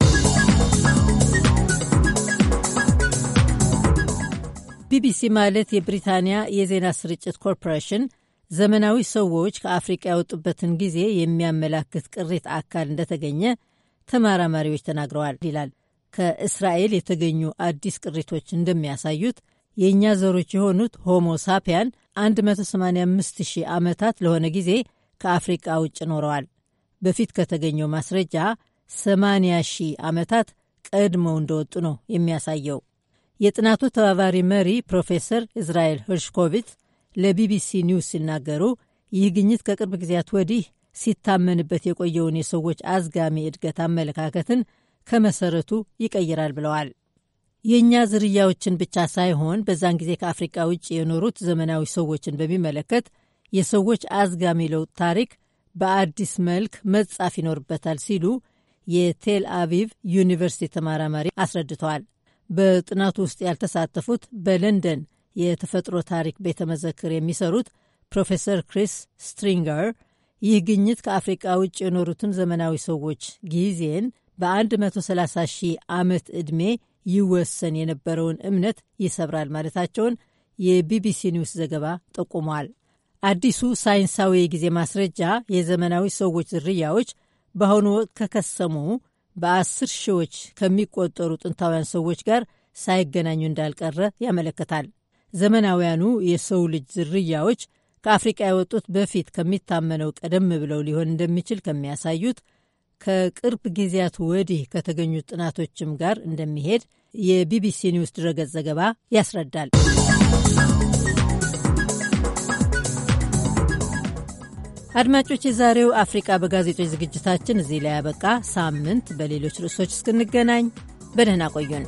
ቢቢሲ ማለት የብሪታንያ የዜና ስርጭት ኮርፖሬሽን ዘመናዊ ሰዎች ከአፍሪቃ ያወጡበትን ጊዜ የሚያመላክት ቅሪት አካል እንደተገኘ ተመራማሪዎች ተናግረዋል ይላል። ከእስራኤል የተገኙ አዲስ ቅሪቶች እንደሚያሳዩት የእኛ ዘሮች የሆኑት ሆሞ ሳፒያን 185,000 ዓመታት ለሆነ ጊዜ ከአፍሪቃ ውጭ ኖረዋል። በፊት ከተገኘው ማስረጃ 80,000 ዓመታት ቀድመው እንደወጡ ነው የሚያሳየው። የጥናቱ ተባባሪ መሪ ፕሮፌሰር እስራኤል ሄርሽኮቪት ለቢቢሲ ኒውስ ሲናገሩ ይህ ግኝት ከቅርብ ጊዜያት ወዲህ ሲታመንበት የቆየውን የሰዎች አዝጋሚ እድገት አመለካከትን ከመሰረቱ ይቀይራል ብለዋል። የእኛ ዝርያዎችን ብቻ ሳይሆን በዛን ጊዜ ከአፍሪቃ ውጭ የኖሩት ዘመናዊ ሰዎችን በሚመለከት የሰዎች አዝጋሚ ለውጥ ታሪክ በአዲስ መልክ መጻፍ ይኖርበታል ሲሉ የቴል አቪቭ ዩኒቨርሲቲ ተመራማሪ አስረድተዋል። በጥናቱ ውስጥ ያልተሳተፉት በለንደን የተፈጥሮ ታሪክ ቤተ መዘክር የሚሰሩት ፕሮፌሰር ክሪስ ስትሪንገር ይህ ግኝት ከአፍሪቃ ውጭ የኖሩትን ዘመናዊ ሰዎች ጊዜን በ130,000 ዓመት ዕድሜ ይወሰን የነበረውን እምነት ይሰብራል ማለታቸውን የቢቢሲ ኒውስ ዘገባ ጠቁሟል። አዲሱ ሳይንሳዊ የጊዜ ማስረጃ የዘመናዊ ሰዎች ዝርያዎች በአሁኑ ወቅት ከከሰሙ በ10 ሺዎች ከሚቆጠሩ ጥንታውያን ሰዎች ጋር ሳይገናኙ እንዳልቀረ ያመለክታል። ዘመናውያኑ የሰው ልጅ ዝርያዎች ከአፍሪቃ የወጡት በፊት ከሚታመነው ቀደም ብለው ሊሆን እንደሚችል ከሚያሳዩት ከቅርብ ጊዜያት ወዲህ ከተገኙት ጥናቶችም ጋር እንደሚሄድ የቢቢሲ ኒውስ ድረገጽ ዘገባ ያስረዳል። አድማጮች፣ የዛሬው አፍሪቃ በጋዜጦች ዝግጅታችን እዚህ ላይ ያበቃ። ሳምንት በሌሎች ርዕሶች እስክንገናኝ በደህና ቆዩን።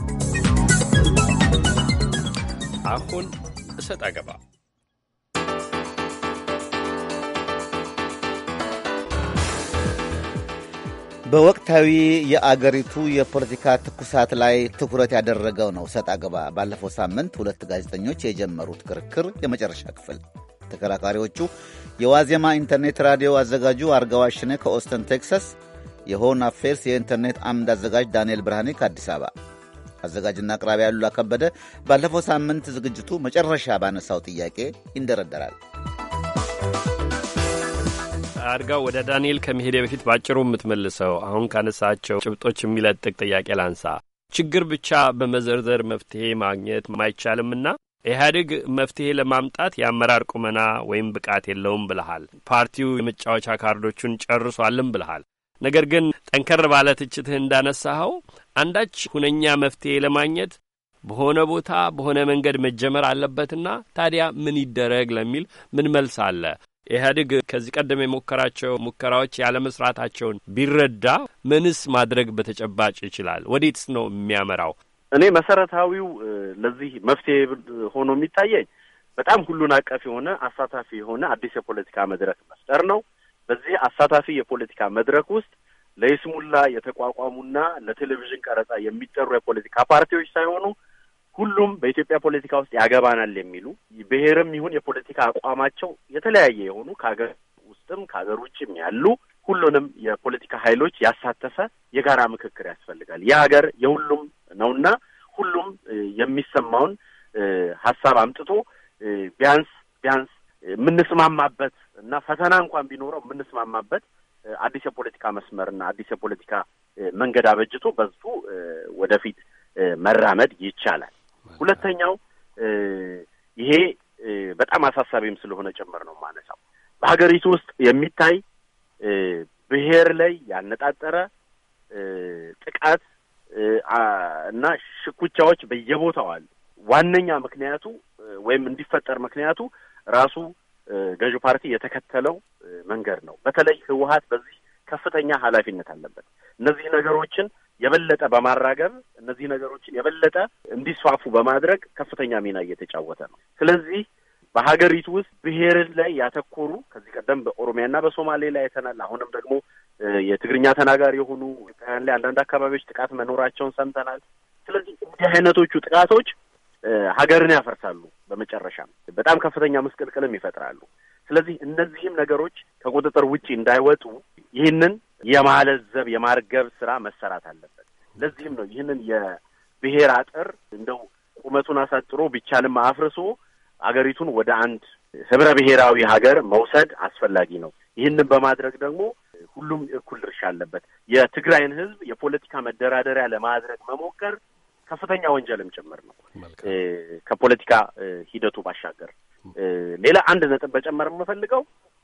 አሁን እሰጥ አገባ በወቅታዊ የአገሪቱ የፖለቲካ ትኩሳት ላይ ትኩረት ያደረገው ነው ሰጥ አገባ። ባለፈው ሳምንት ሁለት ጋዜጠኞች የጀመሩት ክርክር የመጨረሻ ክፍል። ተከራካሪዎቹ የዋዜማ ኢንተርኔት ራዲዮ አዘጋጁ አርጋዋሽነ ከኦስተን ቴክሳስ፣ የሆርን አፌርስ የኢንተርኔት አምድ አዘጋጅ ዳንኤል ብርሃኔ ከአዲስ አበባ። አዘጋጅና አቅራቢ ያሉላ ከበደ ባለፈው ሳምንት ዝግጅቱ መጨረሻ ባነሳው ጥያቄ ይንደረደራል። አድርጋው ወደ ዳንኤል ከመሄድ በፊት ባጭሩ የምትመልሰው አሁን ካነሳቸው ጭብጦች የሚለጥቅ ጥያቄ ላንሳ። ችግር ብቻ በመዘርዘር መፍትሄ ማግኘት አይቻልምና ኢህአዴግ መፍትሄ ለማምጣት የአመራር ቁመና ወይም ብቃት የለውም ብለሃል። ፓርቲው የመጫወቻ ካርዶቹን ጨርሷልም ብለሃል። ነገር ግን ጠንከር ባለ ትችትህ እንዳነሳኸው አንዳች ሁነኛ መፍትሄ ለማግኘት በሆነ ቦታ በሆነ መንገድ መጀመር አለበትና ታዲያ ምን ይደረግ ለሚል ምን መልስ አለ? ኢህአዴግ ከዚህ ቀደም የሞከራቸው ሙከራዎች ያለመስራታቸውን ቢረዳ ምንስ ማድረግ በተጨባጭ ይችላል? ወዴትስ ነው የሚያመራው? እኔ መሰረታዊው ለዚህ መፍትሄ ሆኖ የሚታየኝ በጣም ሁሉን አቀፍ የሆነ አሳታፊ የሆነ አዲስ የፖለቲካ መድረክ መፍጠር ነው። በዚህ አሳታፊ የፖለቲካ መድረክ ውስጥ ለይስሙላ የተቋቋሙና ለቴሌቪዥን ቀረጻ የሚጠሩ የፖለቲካ ፓርቲዎች ሳይሆኑ ሁሉም በኢትዮጵያ ፖለቲካ ውስጥ ያገባናል የሚሉ ብሔርም ይሁን የፖለቲካ አቋማቸው የተለያየ የሆኑ ከሀገር ውስጥም ከሀገር ውጭም ያሉ ሁሉንም የፖለቲካ ኃይሎች ያሳተፈ የጋራ ምክክር ያስፈልጋል። የሀገር የሁሉም ነውና ሁሉም የሚሰማውን ሀሳብ አምጥቶ ቢያንስ የምንስማማበት እና ፈተና እንኳን ቢኖረው የምንስማማበት አዲስ የፖለቲካ መስመርና አዲስ የፖለቲካ መንገድ አበጅቶ በዙ ወደፊት መራመድ ይቻላል። ሁለተኛው ይሄ በጣም አሳሳቢም ስለሆነ ጭምር ነው ማነሳው። በሀገሪቱ ውስጥ የሚታይ ብሔር ላይ ያነጣጠረ ጥቃት እና ሽኩቻዎች በየቦታው አሉ። ዋነኛ ምክንያቱ ወይም እንዲፈጠር ምክንያቱ ራሱ ገዢው ፓርቲ የተከተለው መንገድ ነው። በተለይ ህወሓት በዚህ ከፍተኛ ኃላፊነት አለበት። እነዚህ ነገሮችን የበለጠ በማራገብ እነዚህ ነገሮችን የበለጠ እንዲስፋፉ በማድረግ ከፍተኛ ሚና እየተጫወተ ነው። ስለዚህ በሀገሪቱ ውስጥ ብሔር ላይ ያተኮሩ ከዚህ ቀደም በኦሮሚያና በሶማሌ ላይ አይተናል። አሁንም ደግሞ የትግርኛ ተናጋሪ የሆኑ ኢትዮጵያውያን ላይ አንዳንድ አካባቢዎች ጥቃት መኖራቸውን ሰምተናል። ስለዚህ እንዲህ አይነቶቹ ጥቃቶች ሀገርን ያፈርሳሉ፣ በመጨረሻም በጣም ከፍተኛ ምስቅልቅልም ይፈጥራሉ። ስለዚህ እነዚህም ነገሮች ከቁጥጥር ውጪ እንዳይወጡ ይህንን የማለዘብ የማርገብ ስራ መሰራት አለበት። ለዚህም ነው ይህንን የብሔር አጥር እንደው ቁመቱን አሳጥሮ ቢቻልም አፍርሶ አገሪቱን ወደ አንድ ህብረ ብሔራዊ ሀገር መውሰድ አስፈላጊ ነው። ይህንን በማድረግ ደግሞ ሁሉም እኩል ድርሻ አለበት። የትግራይን ህዝብ የፖለቲካ መደራደሪያ ለማድረግ መሞከር ከፍተኛ ወንጀልም ጭምር ነው። ከፖለቲካ ሂደቱ ባሻገር ሌላ አንድ ነጥብ በጨመር የምፈልገው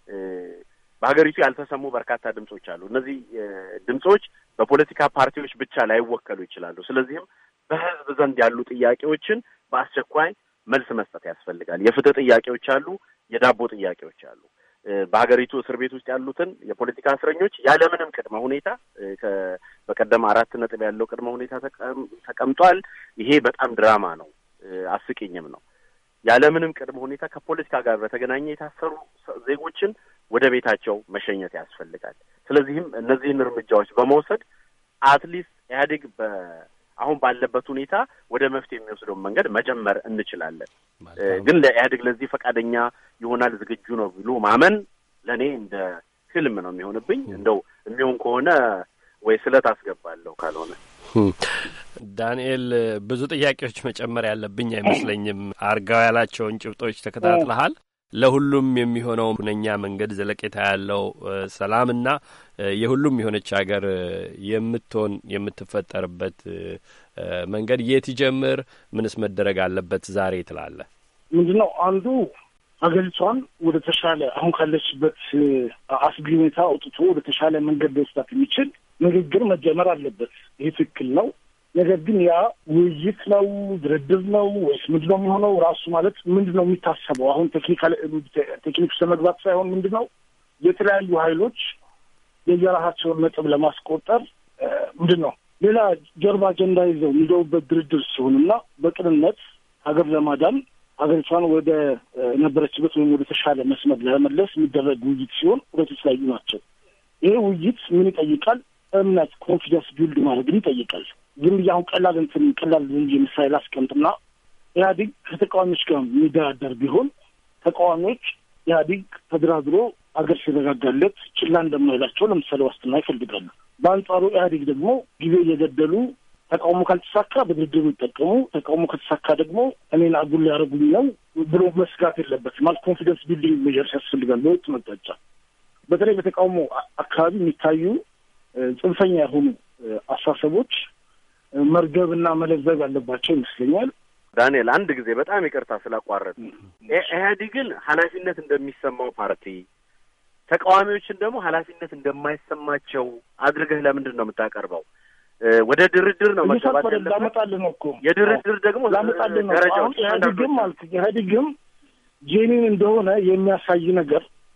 በሀገሪቱ ያልተሰሙ በርካታ ድምጾች አሉ። እነዚህ ድምጾች በፖለቲካ ፓርቲዎች ብቻ ላይወከሉ ይችላሉ። ስለዚህም በህዝብ ዘንድ ያሉ ጥያቄዎችን በአስቸኳይ መልስ መስጠት ያስፈልጋል። የፍትህ ጥያቄዎች አሉ፣ የዳቦ ጥያቄዎች አሉ። በሀገሪቱ እስር ቤት ውስጥ ያሉትን የፖለቲካ እስረኞች ያለምንም ቅድመ ሁኔታ በቀደም 4 ነጥብ ያለው ቅድመ ሁኔታ ተቀምጧል። ይሄ በጣም ድራማ ነው፣ አስቂኝም ነው። ያለምንም ቅድመ ሁኔታ ከፖለቲካ ጋር በተገናኘ የታሰሩ ዜጎችን ወደ ቤታቸው መሸኘት ያስፈልጋል። ስለዚህም እነዚህን እርምጃዎች በመውሰድ አትሊስት ኢህአዴግ አሁን ባለበት ሁኔታ ወደ መፍትሄ የሚወስደውን መንገድ መጀመር እንችላለን። ግን ለኢህአዴግ ለዚህ ፈቃደኛ ይሆናል ዝግጁ ነው ብሎ ማመን ለእኔ እንደ ህልም ነው የሚሆንብኝ። እንደው የሚሆን ከሆነ ወይ ስለት አስገባለሁ፣ ካልሆነ ዳንኤል ብዙ ጥያቄዎች መጨመር ያለብኝ አይመስለኝም። አርጋው ያላቸውን ጭብጦች ተከታትለሃል። ለሁሉም የሚሆነው ሁነኛ መንገድ ዘለቄታ ያለው ሰላምና የሁሉም የሆነች ሀገር የምትፈጠርበት መንገድ የት ይጀምር? ምንስ መደረግ አለበት ዛሬ ትላለህ? ምንድነው አንዱ ሀገሪቷን ወደ ተሻለ አሁን ካለችበት አስጊ ሁኔታ አውጥቶ ወደ ተሻለ መንገድ ሊወስዳት የሚችል ንግግር መጀመር አለበት። ይሄ ትክክል ነው። ነገር ግን ያ ውይይት ነው ድርድር ነው ወይስ ምንድነው የሚሆነው? ራሱ ማለት ምንድነው የሚታሰበው? አሁን ቴክኒክ ውስጥ መግባት ሳይሆን ምንድነው የተለያዩ ኃይሎች የየራሳቸውን ነጥብ ለማስቆጠር ምንድነው ሌላ ጀርባ አጀንዳ ይዘው የሚገቡበት ድርድር ሲሆንና በቅንነት ሀገር ለማዳን ሀገሪቷን ወደ ነበረችበት ወይም ወደ ተሻለ መስመር ለመመለስ የሚደረግ ውይይት ሲሆን ሁለቱ የተለያዩ ናቸው። ይሄ ውይይት ምን ይጠይቃል? እምነት፣ ኮንፊደንስ ቢልድ ማድረግን ይጠይቃል። ግን ያው ቀላል እንጂ ምሳሌ ላስቀምጥና ኢህአዴግ ከተቃዋሚዎች ጋር የሚደራደር ቢሆን ተቃዋሚዎች ኢህአዴግ ተደራድሮ አገር ሲረጋጋለት ችላ እንደማይላቸው ለምሳሌ ዋስትና ይፈልጋሉ። በአንጻሩ ኢህአዴግ ደግሞ ጊዜ እየገደሉ ተቃውሞ ካልተሳካ በድርድሩ ይጠቀሙ፣ ተቃውሞ ከተሳካ ደግሞ እኔን አጉል ያደርጉኝ ነው ብሎ መስጋት የለበትም። ማለት ኮንፊደንስ ቢልዲንግ ሜጀርስ ያስፈልጋል። በወጥ መጣጫ በተለይ በተቃውሞ አካባቢ የሚታዩ ጽንፈኛ የሆኑ አሳሰቦች መርገብና መለዘብ ያለባቸው ይመስለኛል። ዳንኤል አንድ ጊዜ በጣም ይቅርታ ስላቋረጥ ኢህአዴግን ኃላፊነት እንደሚሰማው ፓርቲ ተቃዋሚዎችን ደግሞ ኃላፊነት እንደማይሰማቸው አድርገህ ለምንድን ነው የምታቀርበው? ወደ ድርድር ነው መግባት ያለበት። ላመጣልህ ነው እኮ የድርድር ደግሞ ላመጣልህ ነው። ኢህአዴግም ጄኒን እንደሆነ የሚያሳይ ነገር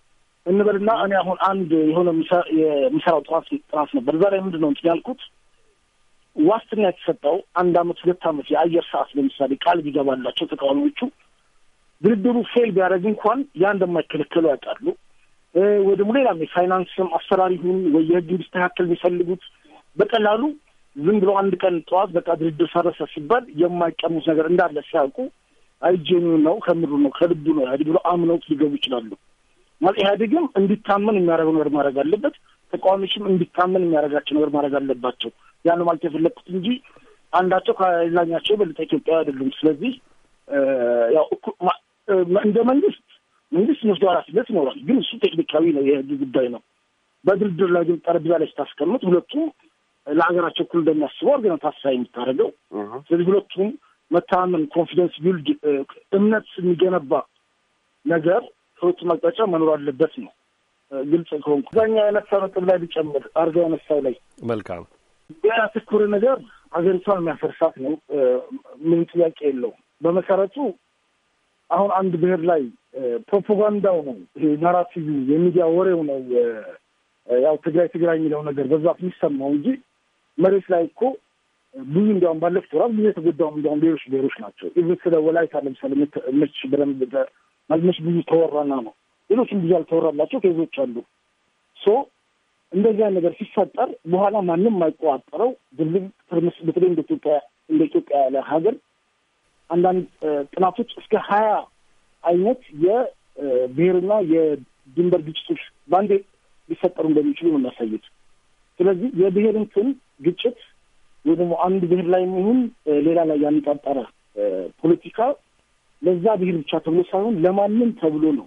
እንበልና እኔ አሁን አንድ የሆነ የምሰራው ጥናት ነበር። እዛ ላይ ምንድን ነው እንትን ያልኩት ዋስትና የተሰጠው 1 ዓመት 2 ዓመት የአየር ሰዓት ለምሳሌ ቃል ቢገባላቸው ተቃዋሚዎቹ ድርድሩ ፌል ቢያደርግ እንኳን ያ እንደማይከለከሉ ያውቃሉ። ወይ ደግሞ ሌላም የፋይናንስም አሰራር ይሁን ወይ የህግ እንዲስተካከል የሚፈልጉት በቀላሉ ዝም ብሎ አንድ ቀን ጠዋት በቃ ድርድር ፈረሰ ሲባል የማይቀሙት ነገር እንዳለ ሲያውቁ አይጀኑ ነው ከምሩ ነው ከልቡ ነው ያዲ ብሎ አምነውት ሊገቡ ይችላሉ። ማለት ኢህአዴግም እንዲታመን የሚያደርገው ነገር ማድረግ አለበት፣ ተቃዋሚዎችም እንዲታመን የሚያደርጋቸው ነገር ማድረግ አለባቸው። ያን ማለት የፈለኩት እንጂ አንዳቸው ከሌላኛቸው በልጠ ኢትዮጵያ አይደሉም። ስለዚህ ያው እንደ መንግስት መስዋዕት ኃላፊነት ይኖራል፣ ግን እሱ ቴክኒካዊ ነው፣ የህግ ጉዳይ ነው። በድርድር ላይ ግን ጠረጴዛ ላይ ስታስቀምጥ ሁለቱም ለሀገራቸው እኩል እንደሚያስቡ አድርገን ታሳቢ የምታደርገው። ስለዚህ ሁለቱም መተማመን ኮንፊደንስ ቢልድ እምነት የሚገነባ ነገር ሁለቱም አቅጣጫ መኖር አለበት ነው። ግልጽ ከሆንኩ እዛኛው ያነሳው ነጥብ ላይ ሊጨምር አድርገው ያነሳው ላይ መልካም ያተኮረ ነገር ሀገሪቷን የሚያፈርሳት ነው። ምንም ጥያቄ የለውም። በመሰረቱ አሁን አንድ ብሔር ላይ ፕሮፓጋንዳው ነው ይሄ ናራቲቭ የሚዲያ ወሬው ነው ያው ትግራይ የሚለው ነገር በዛት የሚሰማው እንጂ መሬት ላይ እኮ ብዙ እንዲያውም ባለፉት ወራት ብዙ የተጎዳውም እንዲያውም ብሔሮች ናቸው። ኢቭን ስለ ወላይታ ለምሳሌ መች በደንብ ማግኘት ብዙ ተወራና ነው። ሌሎችም ብዙ ያልተወራላቸው ኬዞች አሉ። እንደዚህ ነገር ሲፈጠር በኋላ ማንም የማይቆጣጠረው ድልም ትርምስ በተለይ እንደ ኢትዮጵያ ያለ ሀገር አንዳንድ ጥናቶች እስከ 20 አይነት የብሔርና የድንበር ግጭቶች በአንዴ ሊፈጠሩ እንደሚችሉ ነው የሚያሳዩት። ስለዚህ የብሔር እንትን ግጭት ወይ ደግሞ አንድ ብሔር ላይ የሚሆን ሌላ ላይ ያነጣጠረ ፖለቲካ ለዛ ብሔር ብቻ ተብሎ ሳይሆን ለማንም ተብሎ ነው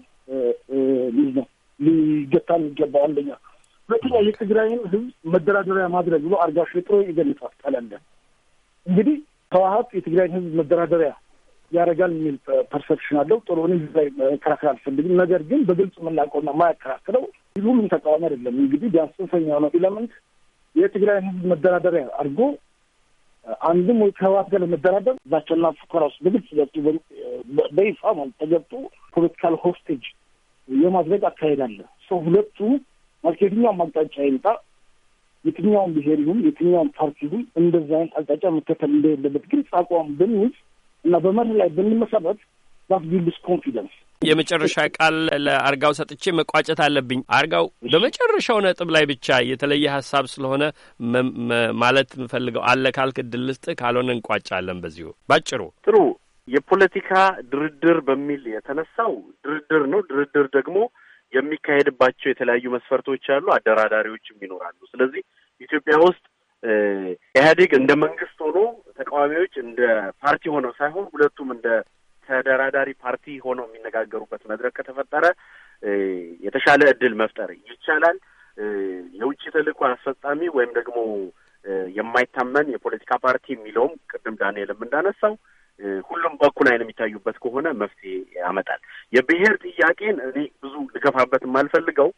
ሊገታ የሚገባው። አንደኛ። ሁለተኛ የትግራይን ህዝብ መደራደሪያ ማድረግ ብሎ አርጋሽ ጥሮ ይገልጻል። ቀለለ እንግዲህ ህወሓት የትግራይን ህዝብ መደራደሪያ ያደርጋል የሚል ፐርሰፕሽን አለው። ጥሩ እኔ ላይ መከራከር አልፈልግም። ነገር ግን በግልጽ የምናውቀውና የማያከራክረው ሁሉም ተቃዋሚ አይደለም። እንግዲህ ቢያንስ ጽንፈኛው ነው ኤለመንት የትግራይን ህዝብ መደራደሪያ አድርጎ አንድም ወይ ከህወሓት ጋር ለመደራደር ዛቻና ፉከራ ውስጥ በግልጽ ገብቶ በይፋ ማለት ተገብቶ ፖለቲካል ሆስቴጅ የማድረግ አካሄድ አለ። ሁለቱ ማለት የትኛውም አቅጣጫ ይምጣ የትኛውም ብሔር ይሁን የትኛውም ፓርቲ ይሁን እንደዛ አይነት አቅጣጫ መከተል እንደሌለበት ግልጽ አቋም ብንይዝ እና በመርህ ላይ ብንመሰረት ዛት ቢልድስ ኮንፊደንስ። የመጨረሻ ቃል ለአርጋው ሰጥቼ መቋጨት አለብኝ። አርጋው በመጨረሻው ነጥብ ላይ ብቻ የተለየ ሀሳብ ስለሆነ ማለት የምፈልገው አለ ካልክ እድል ልስጥህ፣ ካልሆነ እንቋጫለን በዚሁ ባጭሩ። ጥሩ። የፖለቲካ ድርድር በሚል የተነሳው ድርድር ነው። ድርድር ደግሞ የሚካሄድባቸው የተለያዩ መስፈርቶች አሉ፣ አደራዳሪዎችም ይኖራሉ። ስለዚህ ኢትዮጵያ ውስጥ ኢህአዴግ እንደ መንግስት ሆኖ ተቃዋሚዎች እንደ ፓርቲ ሆነው ሳይሆን ሁለቱም እንደ ተደራዳሪ ፓርቲ ሆነው የሚነጋገሩበት መድረክ ከተፈጠረ የተሻለ እድል መፍጠር ይቻላል። የውጭ ተልእኮ አስፈጻሚ ወይም ደግሞ የማይታመን የፖለቲካ ፓርቲ የሚለውም ቅድም ዳንኤልም እንዳነሳው ሁሉም በኩል አይን የሚታዩበት ከሆነ መፍትሄ ያመጣል። የብሔር ጥያቄን እኔ ብዙ ልገፋበት የማልፈልገው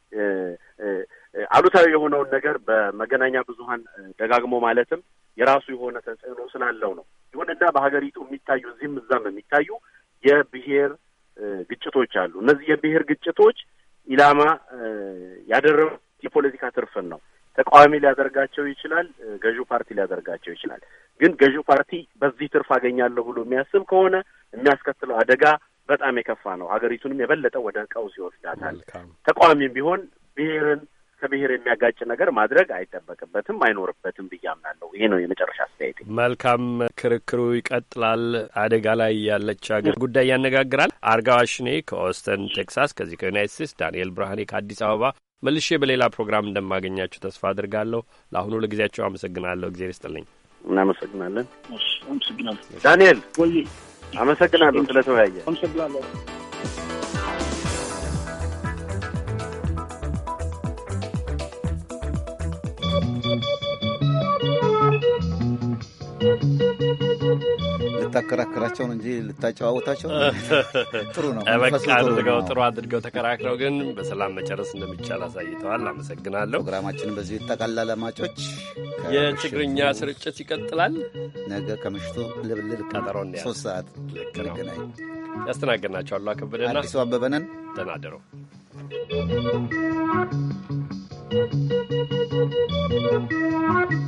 አሉታዊ የሆነውን ነገር በመገናኛ ብዙኃን ደጋግሞ ማለትም የራሱ የሆነ ተጽዕኖ ስላለው ነው። ይሁንና በሀገሪቱ የሚታዩ እዚህም እዛም የሚታዩ የብሔር ግጭቶች አሉ። እነዚህ የብሔር ግጭቶች ኢላማ ያደረጉት የፖለቲካ ትርፍን ነው። ተቃዋሚ ሊያደርጋቸው ይችላል፣ ገዢው ፓርቲ ሊያደርጋቸው ይችላል። ግን ገዢው ፓርቲ በዚህ ትርፍ አገኛለሁ ብሎ የሚያስብ ከሆነ የሚያስከትለው አደጋ በጣም የከፋ ነው። ሀገሪቱንም የበለጠ ወደ ቀውስ ይወስዳታል። ተቃዋሚም ቢሆን ብሔርን ከብሔር የሚያጋጭ ነገር ማድረግ አይጠበቅበትም፣ አይኖርበትም ብዬ አምናለሁ። ይሄ ነው የመጨረሻ አስተያየቴ። መልካም፣ ክርክሩ ይቀጥላል። አደጋ ላይ ያለች ሀገር ጉዳይ ያነጋግራል። አርጋው አሽኔ ከኦስተን ቴክሳስ፣ ከዚህ ከዩናይትድ ስቴትስ፣ ዳንኤል ብርሃኔ ከአዲስ አበባ። መልሼ በሌላ ፕሮግራም እንደማገኛችሁ ተስፋ አድርጋለሁ። ለአሁኑ ለጊዜያቸው አመሰግናለሁ። እግዜር ይስጥልኝ። እናመሰግናለን። አመሰግናለሁ ዳንኤል። ወይ አመሰግናለሁ ስለተወያየ። አመሰግናለሁ። ልታከራከራቸው ነው እንጂ ልታጨዋወታቸው ጥሩ ነው። በቃ ጥሩ አድርገው ተከራክረው ግን በሰላም መጨረስ እንደሚቻል አሳይተዋል። አመሰግናለሁ። ፕሮግራማችንን በዚሁ ይጠቃልላል። አድማጮች፣ የትግርኛ ስርጭት ይቀጥላል። ነገ ከምሽቱ ልብልል ቀጠሮን 3 ሰዓት ልክ ነው። ያስተናገድናቸው አሉላ ከበደና አዲሱ አበበ ነን። ደህና እደሩ። Thank you.